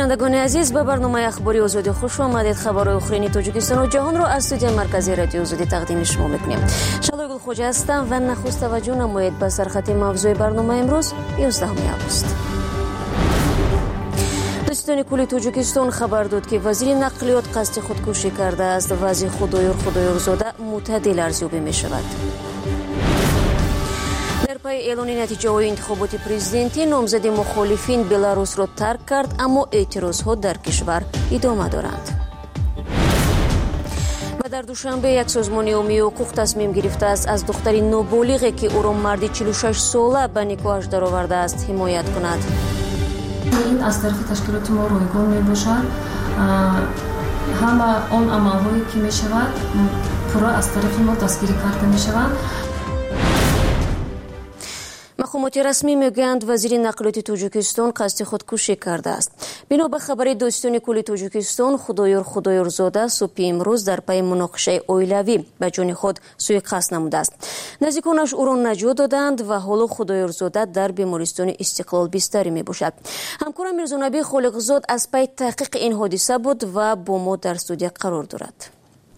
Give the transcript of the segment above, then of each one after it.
شنوندگان عزیز، به برنامه اخباری آزادی خوش آمدید. خبرهای آخرین تاجیکستان و جهان را از استودیو مرکزی رادیو آزادی تقدیم شما میکنیم. شالای گلخوجه هستم و نخست توجه نمایید به سرخط موضوع برنامه امروز 11 اوت. دستان کل تاجیکستان خبر داد که وزیر نقلیات قصد خودکشی کرده است. وزیر خدایورزاده معتدل ارزیابی می شود. در پی اعلان نتیجه های انتخابات پرزیدنتی، نامزد مخالفین بلاروس را ترک کرد، اما اعتراض ها در کشور ادامه دارند. و در دوشنبه یک سازمان عمومی حقوق تصمیم گرفته است از دختری نابالغی که او را مردی 46 ساله به نکاحش درآورده است حمایت کند. این از طرف تشکیلات ما رایگان می باشد. همه آن عملهایی که می شود پورا از طرف ما دستگیری کرده می شود. مقامات رسمی میگویند وزیر نقلیات تاجیکستان قصد خودکشی کرده است. بنا به خبر داستان کل تاجیکستان، خدایورزاده صبح امروز در پی مناقشه عائلوی به جان خود سوءقصد نموده است. نزدیکانش او را نجات دادند و حالا خدایورزاده در بیمارستان استقلال بستری می باشد. همکارم میرزانبی خالقزاد از پی تحقیق این حادثه بود و با ما در استودیو قرار دارد.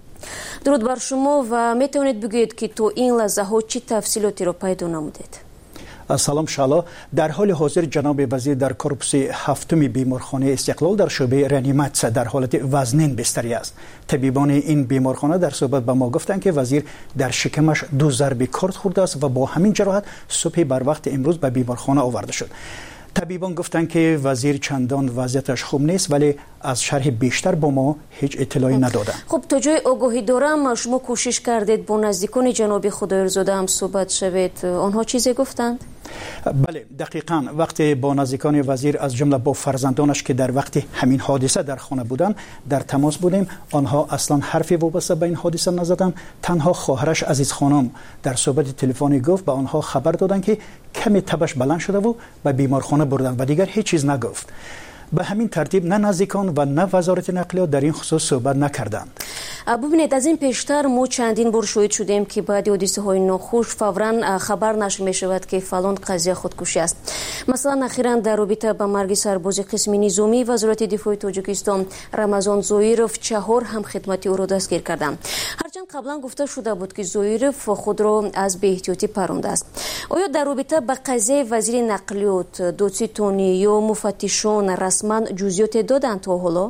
درود بر شما و میتوانید بگویید که تو این لحظه ها چه تفصیلاتی را پیدا نمودید؟ سلام شالا. در حال حاضر جناب وزیر در کورپوس هفتم بیمارخانه استقلال در شعبه رانیمات در حالت وزنین بستری است. طبیبان این بیمارخانه در صحبت با ما گفتند که وزیر در شکمش 2 ضرب کارد خورده است و با همین جراحت صبح بر وقت امروز به بیمارخانه آورده شد. طبیبان گفتند که وزیر چندان وضعیتش خوب نیست، ولی از شرح بیشتر با ما هیچ اطلاعی ندادند. خب تا جای آگاهی دارم شما کوشش کردید با نزدیکان جناب خدایورزاده هم صحبت شوید، آنها چیزی گفتند؟ بله دقیقاً. وقتی با نزدیکان وزیر از جمله با فرزندانش که در وقت همین حادثه در خانه بودند در تماس بودیم، آنها اصلا حرفی وابسته به این حادثه نزدند. تنها خواهرش عزیز خانم در صحبت تلفنی گفت به آنها خبر دادند که کمی تبش بلند شده و به بیمارخانه بردن و دیگر هیچ چیز نگفت. به همین ترتیب نه نزدیکان و نه وزارت نقلیات در این خصوص صحبت نکردند. ببینید، از این پیشتر ما چندین بار شاهد شدیم که بعد حادثه های ناخوش فوراً خبر نشر می شود که فلان قضیه خودکشی است. مثلا اخیراً در رابطه با مرگ سرباز قسم نظامی وزارت دفاع تاجیکستان رمضان زویروف 4 هم خدمتی او را دستگیر کردند. هرچند قبلا گفته شده بود که زویروف خود را از بی‌احتیاطی پرانده است. آیا در رابطه با قضیه وزیر نقلیات دادستانی یا مفتشان رسما جزئیات دادند تا حالا؟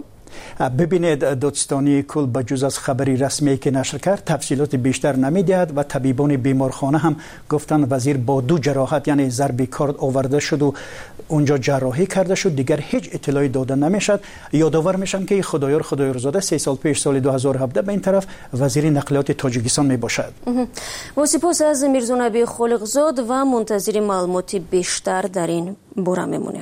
ببینید، دادستانی کل بجز از خبری رسمی که نشر کرد تفصیلات بیشتر نمیدهد و طبیبان بیمارخانه هم گفتند وزیر با 2 جراحت یعنی ضرب کارد آورده شد و اونجا جراحی کرده شد، دیگر هیچ اطلاعی داده نمیشد. یادآور میشم که خدایورزاده 3 سال پیش سال 2017 به این طرف وزیر نقلیات تاجیکستان می باشد. با سپاس از میرزانبی خالقزاد و منتظر معلومات بیشتر در این باره میمونیم.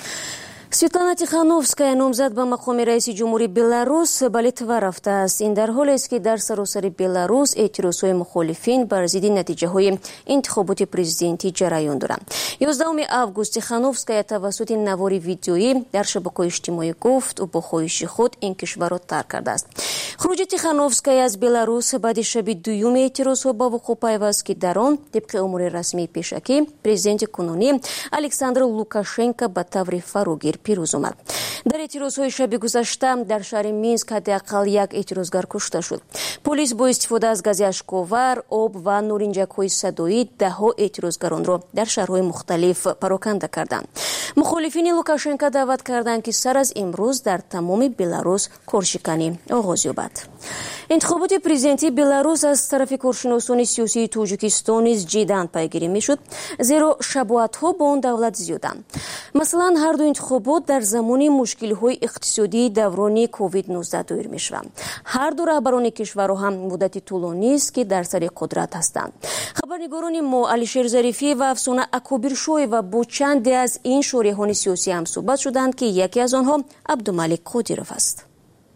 سویتلانا تیخانوفسکایا نامزد به مقام رئیس جمهوری بلاروس به لیتوا رفته است. این در حالی است که در سراسر بلاروس اعتراضهای مخالفین بر ضد نتیجه‌های انتخابات پرزیدنتی جریان دارند. 11 آگوست تیخانوفسکایا توسط نواری ویدیویی در شبکه‌های اجتماعی گفت او با خواهش خود این کشور را ترک کرده است. خروج تیخانوفسکایا از بلاروس بعد شب دوم اعتراضها با وقوع پیوست که در آن طبق امور رسمی پیشکی پرزیدنت کنونی الکساندر لوکاشنکو به طور فراگیر پیروز آمد. در اعتراضهای شب گذشته در شهر مینسک حداقل 1 اعتراضگر کشته شد. پلیس با استفاده از گاز اشک‌آور، آب و نارنجک‌های صدایی 10 اعتراضگران را در شهرهای مختلف پراکنده کردند. مخالفین لوکاشنکو دعوت کردند که سر از امروز در تمام بلاروس کارشکنی آغاز یابد. انتخابات پرزیدنتی بلاروس از طرف کارشناسان سیاسی تاجیکستان نیز جداً پیگیری میشد، زیرا شباهت‌ها با آن دولت زیادند. مثلا هر دو انتخابات در زمان مشکل‌های اقتصادی دوران کووید 19 دایر میشوند. هر دو رهبران کشورها هم مدت طولانی است که در سر قدرت هستند. خبرنگاران ما علیشیر ظریفی و افسانه اکابرشوی و با چند از این شارحان سیاسی هم صحبت شدند که یکی از آنها عبدالملک قادیروف است.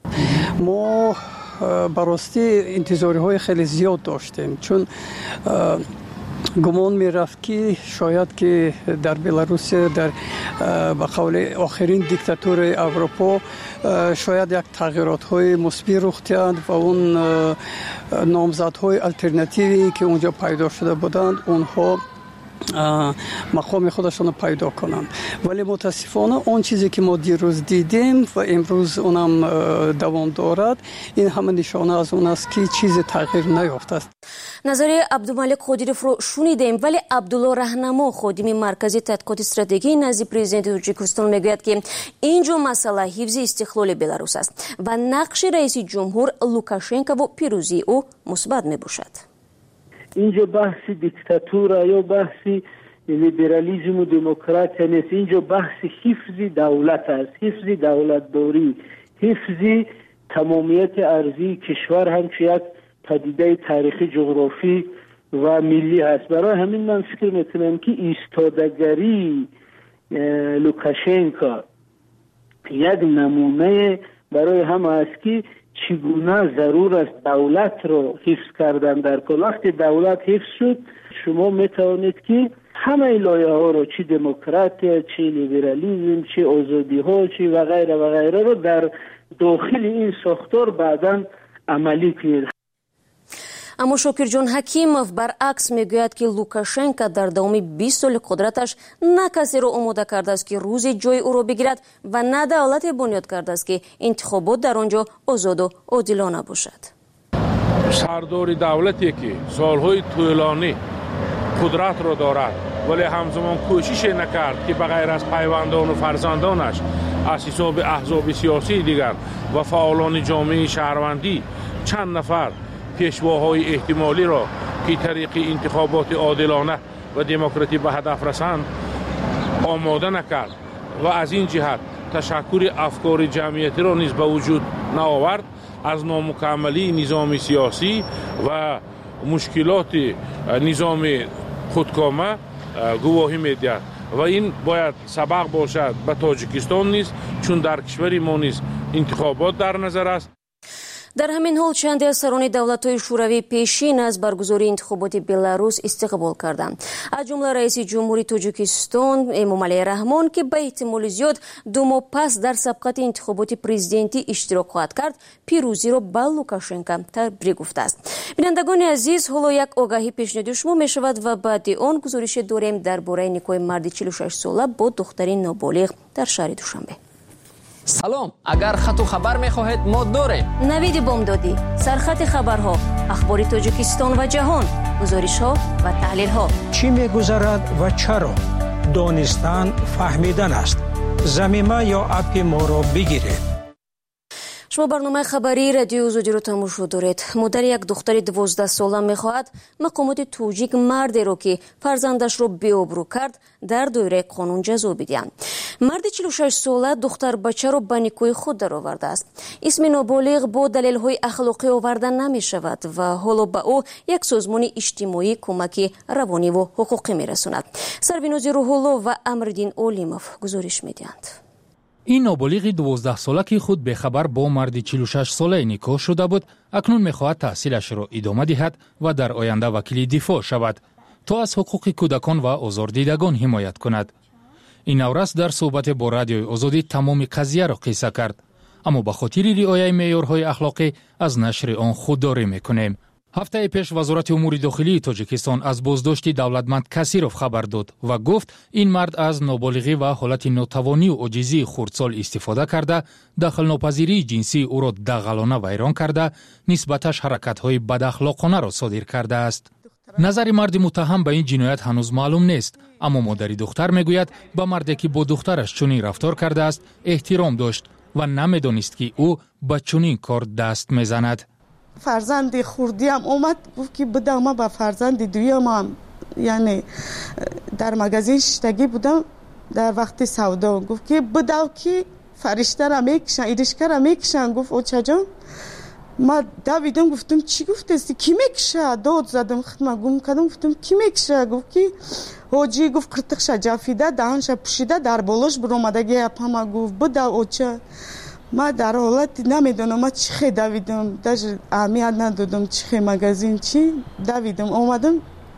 ما براستی انتظاری های خیلی زیاد داشتیم، چون گمان می رفت که شاید که در بلاروس در به قول آخرین دیکتاتور اروپا شاید یک تغییرات های مثبت رخ دهند و اون نامزدهای آلترناتیوی که اونجا پیدا شده بودند اونها مقام خودشون پیدا کنند. ولی متاسفانه اون چیزی که ما دیروز دیدیم و امروز اونم دوام دارد، این همه نشانه از اون است که چیز تغییر نیافته است. نظریه عبدالملک خودیروف رو شنیدیم، ولی عبدالله رهنما خادم مرکزی تحقیقات استراتژی نزد پرزیدنت تاجیکستان میگوید که اینجا مسئله حفظ استقلال بلاروس است و نقش رئیس جمهور لوکاشنکو و پیروزی او مثبت میباشد. اینجا بحث دیکتاتورا یا بحث لیبرالیسم و دموکراسی نیست. اینجا بحث حفظ دولت است، حفظ دولتداری، حفظ تمامیت ارضی کشور همچون یک پدیده تاریخی جغرافی و ملی هست. برای همین من فکر میکنم که ایستادگری لوکاشنکو یک نمونه برای همه است که چگونه ضرور است دولت رو حفظ کردن در کل. وقتی دولت حفظ شد شما میتوانید که همه لایه ها رو، چه دموکراسی، چه لیبرالیسم، چه آزادی ها، چه و غیره و غیره رو در داخل این ساختار بعداً عملی کنید. اما شاکر جان حکیمов برعکس میگوید که لوکاشنکو در دوام 20 سال قدرتش نه کسی را آماده کرده است که روزی جای او را بگیرد و نه دولت بنیاد کرده است که انتخابات در آنجا آزاد و عادلانه باشد. سردار دولتی که سالهای طولانی قدرت را دارد ولی همزمان کوشش نکرد که بغیر از پیوندان و فرزندانش از حساب احزاب سیاسی دیگر و فعالان جامعه شهروندی چند نفر پیشواهای احتمالی را که طریق انتخابات عادلانه و دموکراتی به هدف رسند آماده نکرد و از این جهت تشکر افکار جمعیتی را نیز به وجود نآورد، از نامکملی نظام سیاسی و مشکلات نظام خودکامه گواهی می‌دهد و این باید سبق باشد به تاجیکستان نیز، چون در کشور ما نیز انتخابات در نظر است. در همین حال چندی از سران دولت‌های شوروی پیشین از برگزاری انتخابات بلاروس استقبال کردند. از جمله رئیس جمهوری تاجیکستان امامعلی رحمان که به احتمال زیاد 2 ماه پس در سبقت انتخابات پرزیدنتی اشتراک خواهد کرد، پیروزی را به لوکاشنکو تبریک گفته است. بینندگان عزیز، حالا یک آگاهی پیشنهاد شما می شود و بعد آن گزارش داریم درباره نکاح مرد 46 ساله با دختری نابالغ در شهر دوشنبه. سلام، اگر خط و خبر می‌خواهید ما داریم. نوید بامدادی، سرخط خبرها، اخبار تاجیکستان و جهان، گزارش‌ها و تحلیل‌ها. چی می‌گذرد و چرا؟ دانستن فهمیدن است. زمینه یا اپ ما را بگیرید. شما برنامه خبری رادیو آزادی رو تماشا دارید. مادر یک دختر 12 ساله می‌خواهد مقامات توجیک مردی رو که فرزندش رو بی‌آبرو کرد در دایره قانون جزا بدهند. مرد 46 ساله دختر بچه رو به نیکوی خود درآورده است. اسم نابالغ با دلایل اخلاقی آورده نمی‌شود و حالا به او یک سازمان اجتماعی کمک روانی و حقوقی می‌رساند. سربیناز روح‌الله و امردین اولیموف گزارش می‌دهند. این نابالغ 12 ساله که خود به خبر با مرد 46 ساله نکاح شده بود، اکنون می‌خواهد تحصیلش را ادامه دهد و در آینده وکیل دفاع شود تا از حقوق کودکان و آزاردیدگان حمایت کند. این نورس در صحبت با رادیوی آزادی تمام قضیه را قصه کرد، اما به خاطر رعایت معیارهای اخلاقی از نشر آن خودداری می‌کنیم. هفته پیش وزارت امور داخلی تاجیکستان از بازداشت دولتمند کاسیروف خبر داد و گفت این مرد از نابالغی و حالت ناتوانی و عاجزی خردسال استفاده کرده، دخل ناپذیری جنسی او را دغلانه ویران کرده، نسبتش حرکت‌های بداخلاقانه را صادر کرده است. نظر مرد متهم به این جنایت هنوز معلوم نیست، اما مادر دختر میگوید به مردی که با دخترش چنین رفتار کرده است احترام داشت و نمیدانست که او به چنین کار دست میزند. فرزند خوردی هم اومد گفت که بدم با فرزند دویم هم، یعنی در مغازه شتگی بودم در وقت سودا، گفت که بدو که فرشته را میکشن، ایرشکه را میکشن. گفت او چجان؟ ما دویدم گفتم چی گفته؟ کی میکشه؟ داد زدم خدمت گم کردم گفتم کی میکشه؟ گفت که حاجی گفت قرتقش جافیده دهنش پوشیده در بالاش برآمدگی اپما. گفت بدو او چه؟ ما در حالت نمیدونم ما چی خی دویدم، در اهمیت ندادم چی خی مگزین چی دویدم اومدم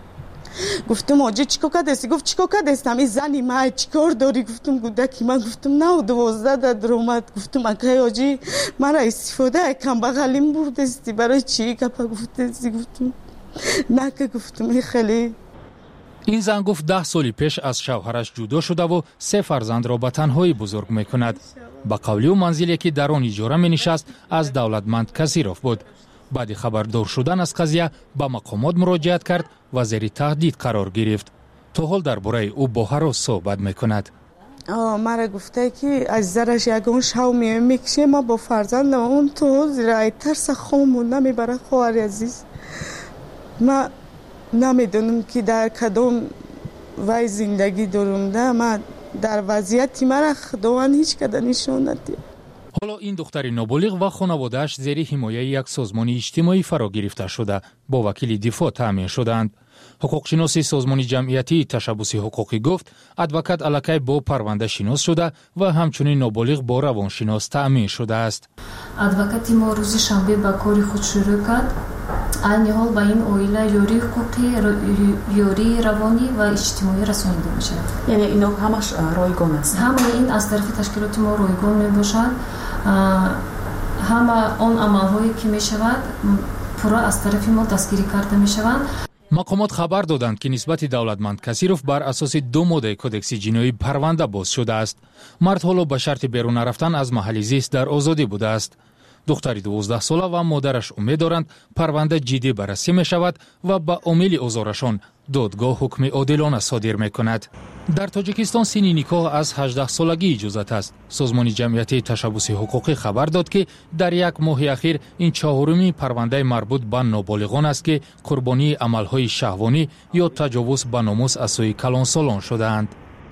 گفتم آجی چیکار کردی؟ گفت چیکار کردی؟ این زنی ما چیکار داری؟ گفتم گودکی من گفتم نه 12 در اومد. گفتم اگه آجی مرا استفاده کم بغلیم بردستی برای چی گپا گفتی؟ گفتم نه که گفتم خیلی این زن گفت 10 سال پیش از شوهرش جدا شده و 3 فرزند را به تنهایی بزرگ میکند. با قولی و منزلی که در آن اجاره می نشست از دولتمند کسیروف بود. بعد خبردار شدن از قضیه به مقامات مراجعت کرد و زیر تهدید قرار گرفت. تا حال درباره او با هر صحبت میکند. مرا گفته که از زرش یگان شو میکشه، ما با فرزندم اون تو زیر ترس خامون نمیبره. خواهر عزیز، ما نمیدونم که در کدام وای زندگی دارم. ده ما در وضعیتی مرا خداوند هیچ کده نشون ندید. حالا این دختر نابالغ و خانواده‌اش زیر حمایه یک سازمان اجتماعی فرا گرفته شده با وکیل دفاع تامین شدند. حقوقشناسی سازمان جمعیتی تشبث حقوقی گفت ادوکات الکی با پرونده شناس شده و همچنین نابالغ با روانشناس تامین شده است. ادوکات ما روز شنبه با کار خود شروع کرد. عین حال با این اویله یوری حقوقی، یوری روانی و اجتماعی رسانیده میشه. یعنی اینا همش رایگان است. همه این از طرف تشکیلات ما رایگان میباشد. همه آن عملهایی که میشود پورا از طرف ما دستگیری کرده میشوند. مقامات خبر دادند که نسبت دولتمند کسیروف بر اساس 2 ماده کدکس جنایی پرونده باز شده است. مرد حالا به شرط بیرون رفتن از محل زیست در آزادی بوده است. دختر 12 ساله و مادرش امید دارند پرونده جدی بررسی می شود و با امید آزارشان دادگاه حکم عادلانه صادر می کند. در تاجیکستان سن نکاح از 18 سالگی اجازت است. سازمان جمعیتی تشبث حقوقی خبر داد که در یک ماه اخیر این 4مین پرونده مربوط به نابالغان است که قربانی عملهای شهوانی یا تجاوز به ناموس از سوی کلانسالان شده‌اند.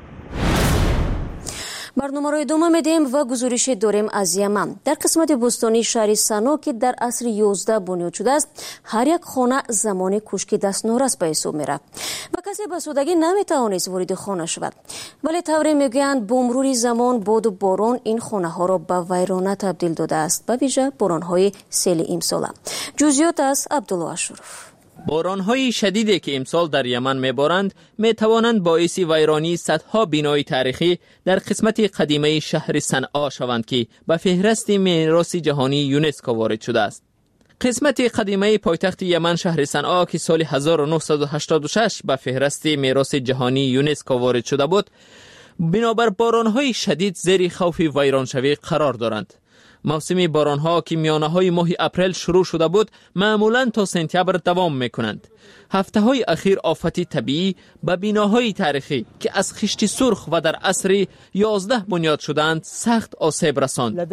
برنامه را ادامه میدیم و گزارش داریم از یمن. در قسمت بستانی شهر سنا که در عصر 11 بنیاد شده است، هر یک خانه زمان کشک دست نورس به حساب میره و کسی به سادگی نمیتوانست وارد خانه شود. ولی طوری میگویند با مرور زمان باد و باران این خانه ها را به ویرانه تبدیل داده است، به ویژه باران های سیل امساله. جزئیات از عبدالله اشرف. باران‌های شدیدی که امسال در یمن می‌بارند می‌توانند باعث ویرانی صدها بنای تاریخی در قسمت قدیمی شهر صنعا شوند که به فهرست میراث جهانی یونسکو وارد شده است. قسمت قدیمی پایتخت یمن شهر صنعا که سال 1986 به فهرست میراث جهانی یونسکو وارد شده بود، بنابر باران‌های شدید زیر خوف ویرانشوی قرار دارند. موسم باران‌ها که میانه‌های ماه اپریل شروع شده بود معمولاً تا سپتامبر دوام می‌کنند. هفته‌های اخیر آفت طبیعی به بناهای تاریخی که از خشت سرخ و در عصر 11 بنیاد شدند سخت آسیب رساند.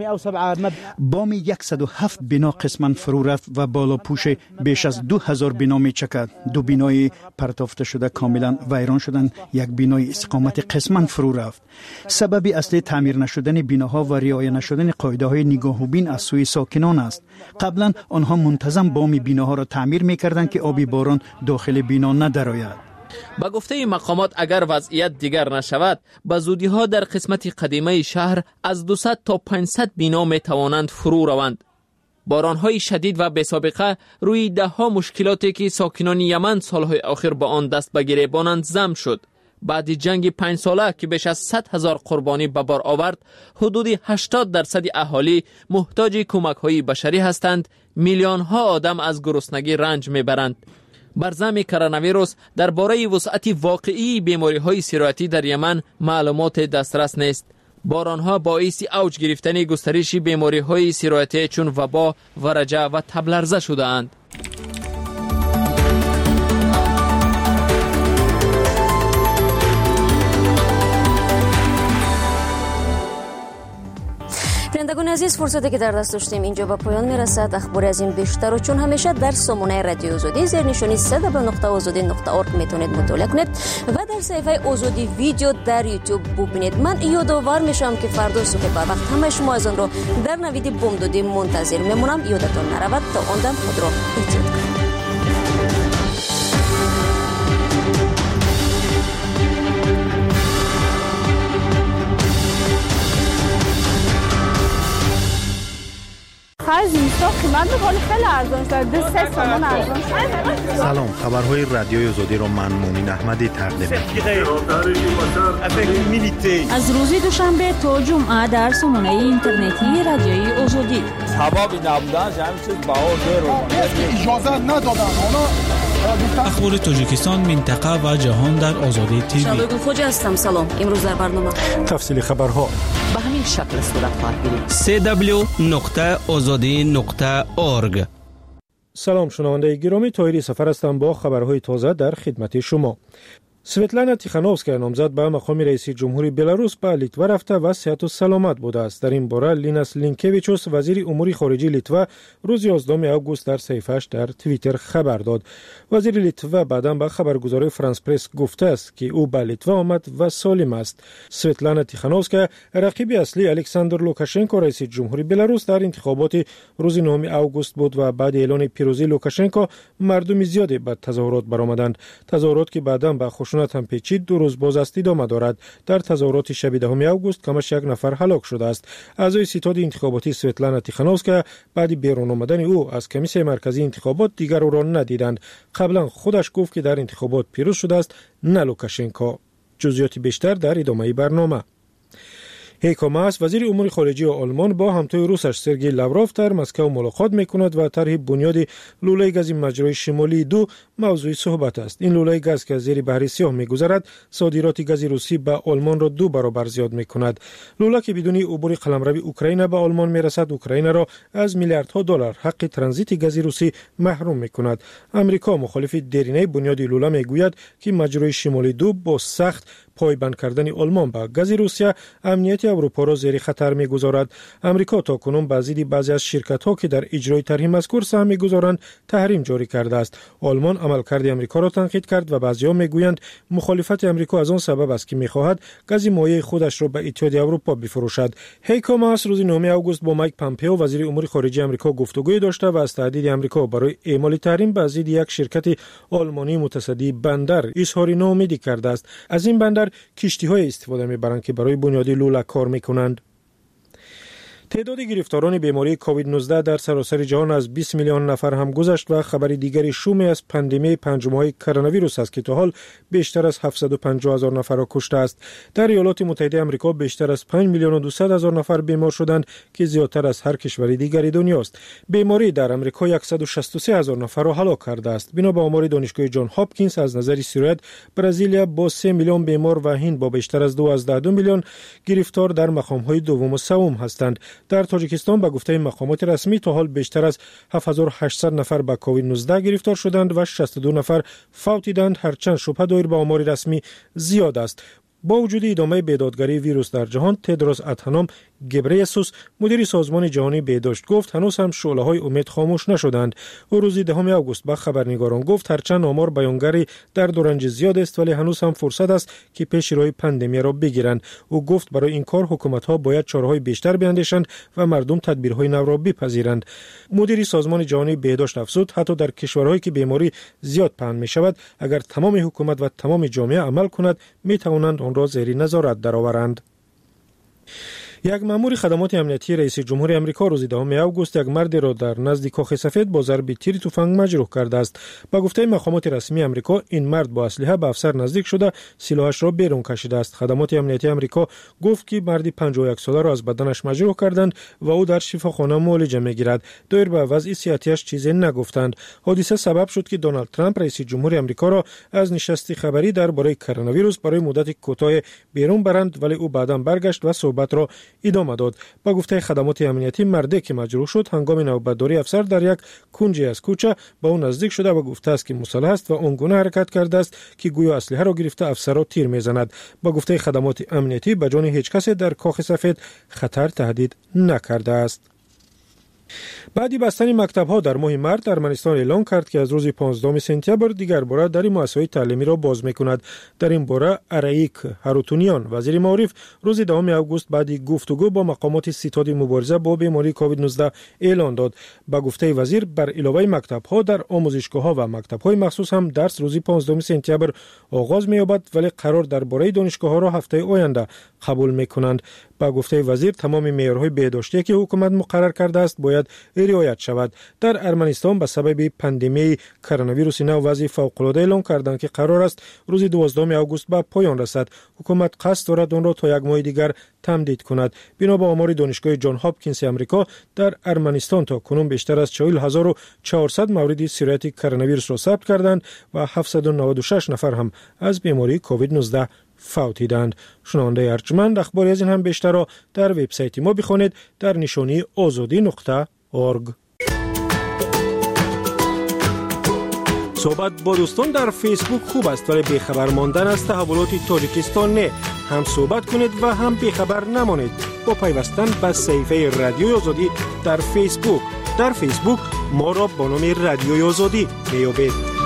بام 107 بنا قسماً فرو رفت و بالا پوش بیش از 2000 بنا می‌چکد. 2 بنای پرتافته شده کاملاً ویران شدند. یک بنای استقامت قسماً فرو رفت. سبب اصلی تعمیر نشدن بناها و رعایت نشدن قاعده‌های نگاهوبین از سوی ساکنان است. قبلا آنها منتظم بام بناها را تعمیر می‌کردند که آبی باران داخل بنا ندرآید. با گفته مقامات اگر وضعیت دیگر نشود، به زودی‌ها در قسمت قدیمی شهر از 200 تا 500 بنا می‌توانند فرو روند. باران‌های شدید و بی‌سابقه روی ده‌ها مشکلاتی که ساکنان یمن سال‌های اخیر با آن دست به گریبانند ضم شد. بعد جنگ 5 ساله که بیش از 100,000 قربانی به بار آورد، حدود 80% اهالی محتاج کمک‌های بشری هستند. میلیون‌ها آدم از گرسنگی رنج می‌برند. بر ضمن کرونا ویروس درباره وسعت واقعی بیماری‌های سرایتی در یمن معلومات دسترس نیست. باران‌ها باعث اوج گرفتن گسترش بیماری‌های سرایتی چون وبا، ورجه و تب لرزه شده‌اند. شنوندگان عزیز، فرصتی که در دست داشتیم اینجا به پایان میرسد. اخباری از این بیشتر و چون همیشه در سامانه رادیو آزادی زیر نشانی www.azadi.org میتونید مطالعه کنید و در صفحه آزادی ویدیو در یوتیوب ببینید. من یادآور میشم که فردا صبح به وقت همه شما از آن رو در نوید بامدادی منتظر میمونم. یادتون نرود تا آن دم خود را احتیاط کنید. خرج اینستا قیمت می‌کنه خیلی ارزان شد. 2-3 تومان ارزان شد. سلام، خبرهای رادیوی آزادی را من مومن احمدی تقدیم می‌کنم. از روز دوشنبه تا جمعه در سامانه اینترنتی رادیوی آزادی. سبب نبودن همین چیز باور رو اجازه ندادن. اونا اخبار تاجیکستان، منطقه و جهان در آزادی تیوی. شبگون خوج هستم. سلام. امروز در برنامه تفصیل خبرها به همین شکل صورت خواهد گرفت. www.azadi.org. سلام شنونده گرامی، طاهری سفر هستم با خبرهای تازه در خدمت شما. سویتلانا تیخانوفسکایا نامزد به مقام رئیس جمهوری بلاروس به لیتوا رفته و صحت و سلامت بوده است. در این باره لیناس لینکویچوس وزیر امور خارجه لیتوا روز 11 آگوست در صفحه‌اش در توییتر خبر داد. وزیر لیتوا بعداً به خبرگزاری فرانس پرس گفته است که او به لیتوا آمد و سالم است. سویتلانا تیخانوفسکایا رقیب اصلی الکساندر لوکاشنکو رئیس جمهوری بلاروس در انتخابات روز 9 آگوست بود و بعد اعلان پیروزی لوکاشنکو مردم زیادی به تظاهرات برآمدند. تظاهرات که بعداً به هم پیچید 2 روز باز است ادامه دارد. در تظاهرات شب 10 آگوست کمش 1 نفر هلاک شده است. اعضای ستاد انتخاباتی سویتلانا تیخانوفسکایا بعد بیرون آمدن او از کمیسیون مرکزی انتخابات دیگر او را ندیدند. قبلا خودش گفت که در انتخابات پیروز شده است، نه لوکاشنکو. جزئیات بیشتر در ادامه برنامه. هیکو ماس وزیر امور خارجه آلمان با همتای روسش سرگئی لاوروف در مسکو ملاقات میکند و طرح بنیاد لوله گاز مجرای شمالی 2 موضوع صحبت است. این لوله گاز که از زیر بحر سیاه میگذرد صادرات گاز روسی به آلمان را 2 برابر زیاد میکند. لوله که بدون عبور قلمرو اوکراین به آلمان میرسد، اوکراین را از میلیاردها دلار حق ترانزیت گاز روسی محروم میکند. امریکا مخالف دیرینه بنیاد لوله میگوید که مجرای شمالی 2 با سخت پایبند کردن آلمان به گاز روسیه امنیت اروپا را زیر خطر میگذارد. امریکا تاکنون بعضی از شرکت‌ها که در اجرای طرح مذکور سهم میگذارند تحریم جاری کرده است. آلمان عملکرد امریکا را تنقید کرد و بعضی‌ها میگویند مخالفت امریکا از آن سبب است که میخواهد گاز مایع خودش را به اتحادیه اروپا بفروشد. هیکو ماس روز 9 آگوست با مایک پامپئو وزیر امور خارجه امریکا گفتگوی داشته و از تهدید امریکا برای اعمال تحریم به ضد یک شرکت آلمانی متصدی بندر اظهار ناامیدی کرده است. از این بندر کشتی‌های استفاده می‌برند که برای بنیاد لوله کار می‌کنند. تعداد گرفتاران بیماری کووید 19 در سراسر جهان از 20 میلیون نفر هم گذشت و خبر دیگری شومی از پاندمی 5 ماهه کرونا ویروس است که تا حال بیشتر از 750,000 نفر را کشته است. در ایالات متحده آمریکا بیشتر از 5 میلیون و 200,000 نفر بیمار شدند که زیادتر از هر کشور دیگری دنیاست. بیماری در آمریکا 163,000 نفر را هلاک کرده است. بنا به آمار دانشگاه جان هاپکینز از نظر سرایت برزیلیا با 3 میلیون بیمار و هند با بیشتر از 2 میلیون گرفتار در مقام‌های دوم و سوم هستند. در تاجیکستان به گفته مقامات رسمی تا حال بیشتر از 7800 نفر به کووید 19 گرفتار شدند و 62 نفر فوت دیدند، هرچند شبهه دایر به آمار رسمی زیاد است. با وجود ادامه بیدادگری ویروس در جهان، تدروس ادهانوم گبریسوس مدیر سازمان جهانی بهداشت گفت هنوز هم شعله‌های امید خاموش نشدند. او روز 10 آگوست به خبرنگاران گفت هرچند آمار بیانگری در دورنج زیاد است ولی هنوز هم فرصت است که پیش روی پاندمی را بگیرند. او گفت برای این کار حکومت‌ها باید چاره‌های بیشتر بیاندیشند و مردم تدبیرهای نو را بپذیرند. مدیر سازمان جهانی بهداشت افزود حتی در کشورهایی که بیماری زیاد پهن می‌شود اگر تمام حکومت و تمام جامعه عمل کند می‌توانند آن را زیر نظارت درآورند. یک مأمور خدمات امنیتی رئیس جمهور آمریکا روز 10 آگوست یک مرد را در نزد کاخ سفید با ضرب تیر تفنگ مجروح کرده است. با گفته مقامات رسمی آمریکا این مرد با اسلحه به افسر نزدیک شده سلاحش را بیرون کشیده است. خدمات امنیتی آمریکا گفت که مرد 51 ساله را از بدنش مجروح کردند و او در شفاخانه معالجه می‌گیرد. دایر به وضع صحتیش چیزی نگفتند. حادثه سبب شد که دونالد ترامپ رئیس جمهور آمریکا را از نشست خبری درباره کرونا ویروس برای مدت کوتاه بیرون برند ولی او بعداً برگشت و صحبت را ادامه داد. با گفته خدمات امنیتی مردی که مجروح شد هنگام نوبتداری افسر در یک کنجی از کوچه با او نزدیک شده و گفته است که مسلح است و آنگونه حرکت کرده است که گویا اسلحه را گرفته افسر را تیر میزند. با گفته خدمات امنیتی به جان هیچ کسی در کاخ سفید خطر تهدید نکرده است. بعدی بستن مکتب‌ها در ماه مارس ارمنستان اعلام کرد که از روز 15 سپتامبر دیگر باره در مؤسسات تعلیمی را باز می‌کند. در این باره ارایک هاروتونیان وزیر معارف روز 10 آگوست بعد گفتگو با مقامات ستاد مبارزه با بیماری کووید 19 اعلان داد. با گفته وزیر بر علاوه مکتب‌ها در آموزشگاه‌ها و مکتب‌های مخصوص هم درس روز 15 سپتامبر آغاز می‌یابد ولی قرار درباره دانشگاه‌ها را هفته آینده قبول میکنند. با گفته وزیر تمام معیارهای بهداشتی که حکومت مقرر کرده است باید رعایت شود. در ارمنستان به سبب پاندمی کرونا ویروس نو وضع فوق العاده اعلام کردند که قرار است روز 12 آگوست به پایان رسد. حکومت قصد دارد آن را تا یک ماه دیگر تمدید کند. بنا به آمار دانشگاه جان هاپکینز آمریکا در ارمنستان تا کنون بیشتر از 40400 مورد سیریت کرونا ویروس را ثبت کردند و 796 نفر هم از بیماری کووید 19 فوتیدند. شنونده ارجمند اخباری از این هم بیشتر را در وبسایت ما بخوانید در نشانی azadi.org. صحبت با دوستان در فیسبوک خوب است ولی بیخبر ماندن از تحولات تاجیکستان نه. هم صحبت کنید و هم بیخبر نمانید با پیوستن به صفحه رادیوی آزادی در فیسبوک. در فیسبوک ما را با نام رادیوی آزادی میابید.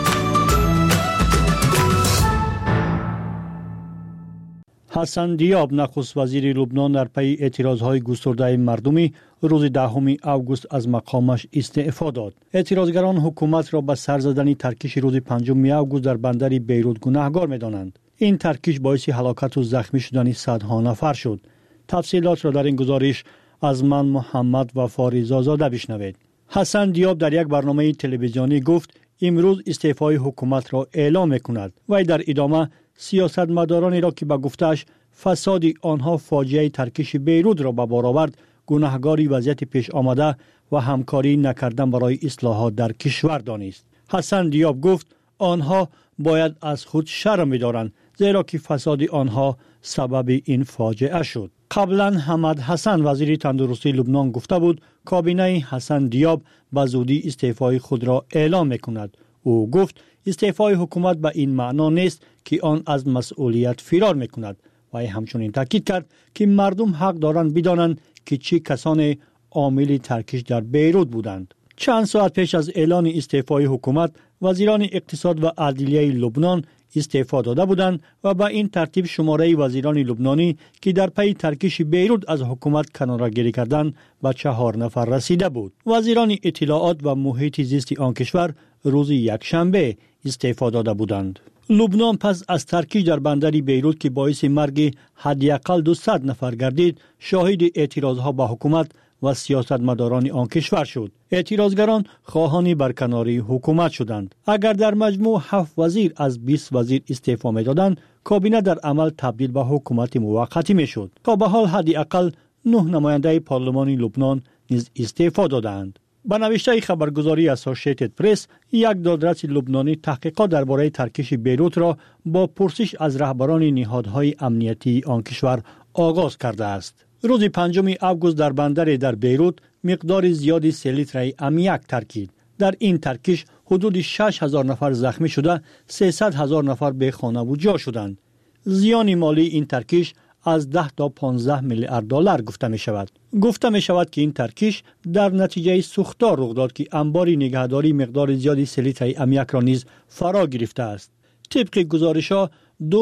حسن دیاب نخست وزیر لبنان در پی اعتراضهای گسترده مردمی روز 10 آگوست از مقامش استعفا داد. اعتراضگران حکومت را به سر زدن ترکیش روز 5 آگوست در بندر بیروت گناهکار می‌دانند. این ترکیش باعث هلاکت و زخمی شدن صدها نفر شد. تفصیلات را در این گزارش از من محمد وفاریزا زاده بشنوید. حسن دیاب در یک برنامه تلویزیونی گفت امروز استعفای حکومت را اعلام می‌کند و در ادامه سیاستمدارانی را که به گفته‌اش فساد آنها فاجعه ترکیش بیروت را به بار آورد گناهکاری وضعیت پیش آمده و همکاری نکردن برای اصلاحات در کشور دانست. حسن دیاب گفت آنها باید از خود شرم بدارند زیرا که فساد آنها سبب این فاجعه شد. قبلا حمد حسن وزیر تندرستی لبنان گفته بود کابینه حسن دیاب به زودی استعفای خود را اعلام می‌کند. او گفت استعفای حکومت به این معنا نیست که آن از مسئولیت فرار می‌کند و همچنین تاکید کرد که مردم حق دارند بدانند که چه کسانی عامل ترکیش در بیروت بودند. چند ساعت پیش از اعلان استعفای حکومت وزیران اقتصاد و عدلیه لبنان استعفا داده بودند و با این ترتیب شماره وزیران لبنانی که در پی ترکیش بیروت از حکومت کناره‌گیری کردند به 4 نفر رسیده بود. وزیران اطلاعات و محیط زیست آن کشور روز یکشنبه استعفا داده بودند. لبنان پس از ترکیش در بندر بیروت که باعث مرگ حداقل 200 نفر گردید شاهد اعتراضها به حکومت و سیاستمداران آن کشور شد. اعتراضگران خواهان برکناری حکومت شدند. اگر در مجموع 7 وزیر از 20 وزیر استعفا می‌دادند، کابینه در عمل تبدیل به حکومت موقتی می‌شد. تا به حال حداقل 9 نماینده پارلمان لبنان نیز استعفا دادند. با نوشته خبرگزاری اسوسییتد پرس، یک دادرس لبنانی تحقیقات درباره ترکیش بیروت را با پرسش از رهبران نهادهای امنیتی آن کشور آغاز کرده است. روز 5 آگوست در بندر در بیروت مقدار زیادی سلیتر امیاک ترکید. در این ترکیش حدود 6000 نفر زخمی شده، 300,000 نفر به خانه و جا شدند. زیان مالی این ترکیش از 10 تا 15 میلیارد دلار گفته می شود. گفته می شود که این ترکیش در نتیجه سوختار رخ داد که انبار نگهداری مقدار زیادی سلیتر امیاک را نیز فرا گرفته است. طبق گزارش‌ها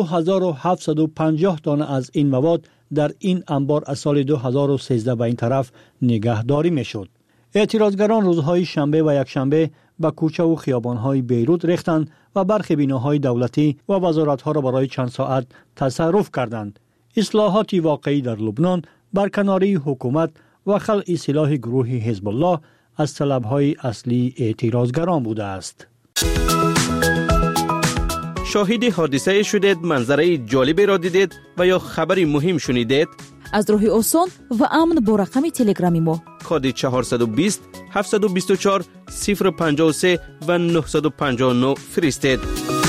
2750 دانه از این مواد در این انبار از سال 2013 به این طرف نگهداری می شد. اعتراضگران روزهای شنبه و یکشنبه به کوچه و خیابان‌های بیروت ریختند و برخی بناهای دولتی و وزارت‌ها را برای چند ساعت تصرف کردند. اصلاحات واقعی در لبنان، برکناری حکومت و خلع سلاح گروه حزب الله از طلب‌های اصلی اعتراضگران بوده است. شاهد حادثه شدید، منظره جالبی را دیدید و یا خبری مهم شنیدید؟ از راه آسان و امن با رقم تلگرامی ما کد 420 724 053 و 959 فرستید.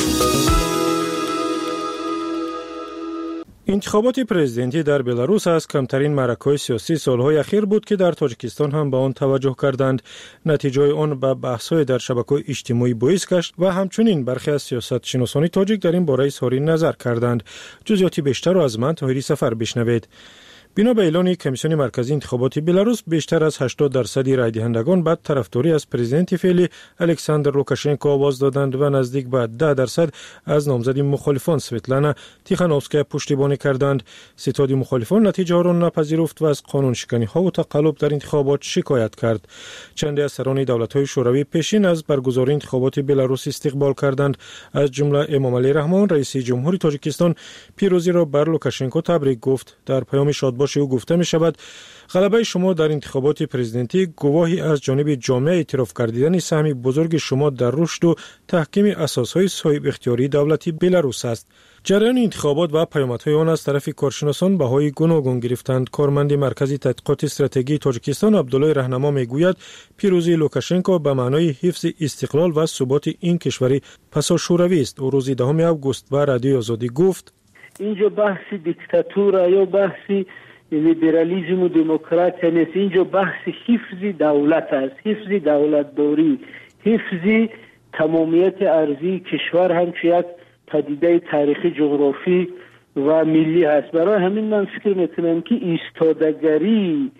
انتخابات پرزیدنتی در بلاروس از کمترین معرکه‌های سیاسی سالهای اخیر بود که در تاجیکستان هم به آن توجه کردند. نتیجه آن به بحث‌های در شبکه‌های اجتماعی باعث گشت و همچنین برخی از سیاستشناسان تاجیک در این باره اظهار نظر کردند. جزئیات بیشتر را از من طاهری سفر بشنوید. بنا به اعلان کمیسیون مرکزی انتخابات بلاروس، بیشتر از 80% رای دهندگان به طرفداری از پرزیدنت فعلی الکساندر لوکاشنکو آواز دادند و نزدیک به 10% از نامزد مخالفان سویتلانا تیخانوفسکا پشتیبانی کردند. ستاد مخالفان نتیجه ها را نپذیرفت و از قانون شکنی ها و تقلب در انتخابات شکایت کرد. چند از سران دولت‌های شوروی پیشین از برگزاری انتخابات بلاروس استقبال کردند. از جمله امام علی رحمان رئیس جمهوری تاجیکستان پیروزی را بر لوکاشنکو تبریک گفت. در پیام شادباش او گفته می شود غلبه شما در انتخابات پرزیدنتی گواهی از جانب جامعه اعتراف کردن سهم بزرگ شما در رشد و تحکیم اساسهای صاحب اختیاری دولتی بلاروس است. جریان انتخابات و پیامدهای آن از طرف کارشناسان بهای گوناگون گرفتند. کارمند مرکزی تحقیقات استراتژی تاجیکستان عبدالله رهنما میگوید پیروزی لوکاشنکو به معنای حفظ استقلال و ثبات این کشوری پسا شوروی است. او روز 10 آگوست به رادیوی آزادی گفت اینجا بحث دیکتاتور یا بحث لیبرالیسم و دموکراسی نیست. اینجا بحث حفظ دولت است، حفظ دولتداری، حفظ تمامیت ارضی کشور همچون یک پدیده تاریخی جغرافی و ملی هست. برای همین من فکر میکنم که ایستادگری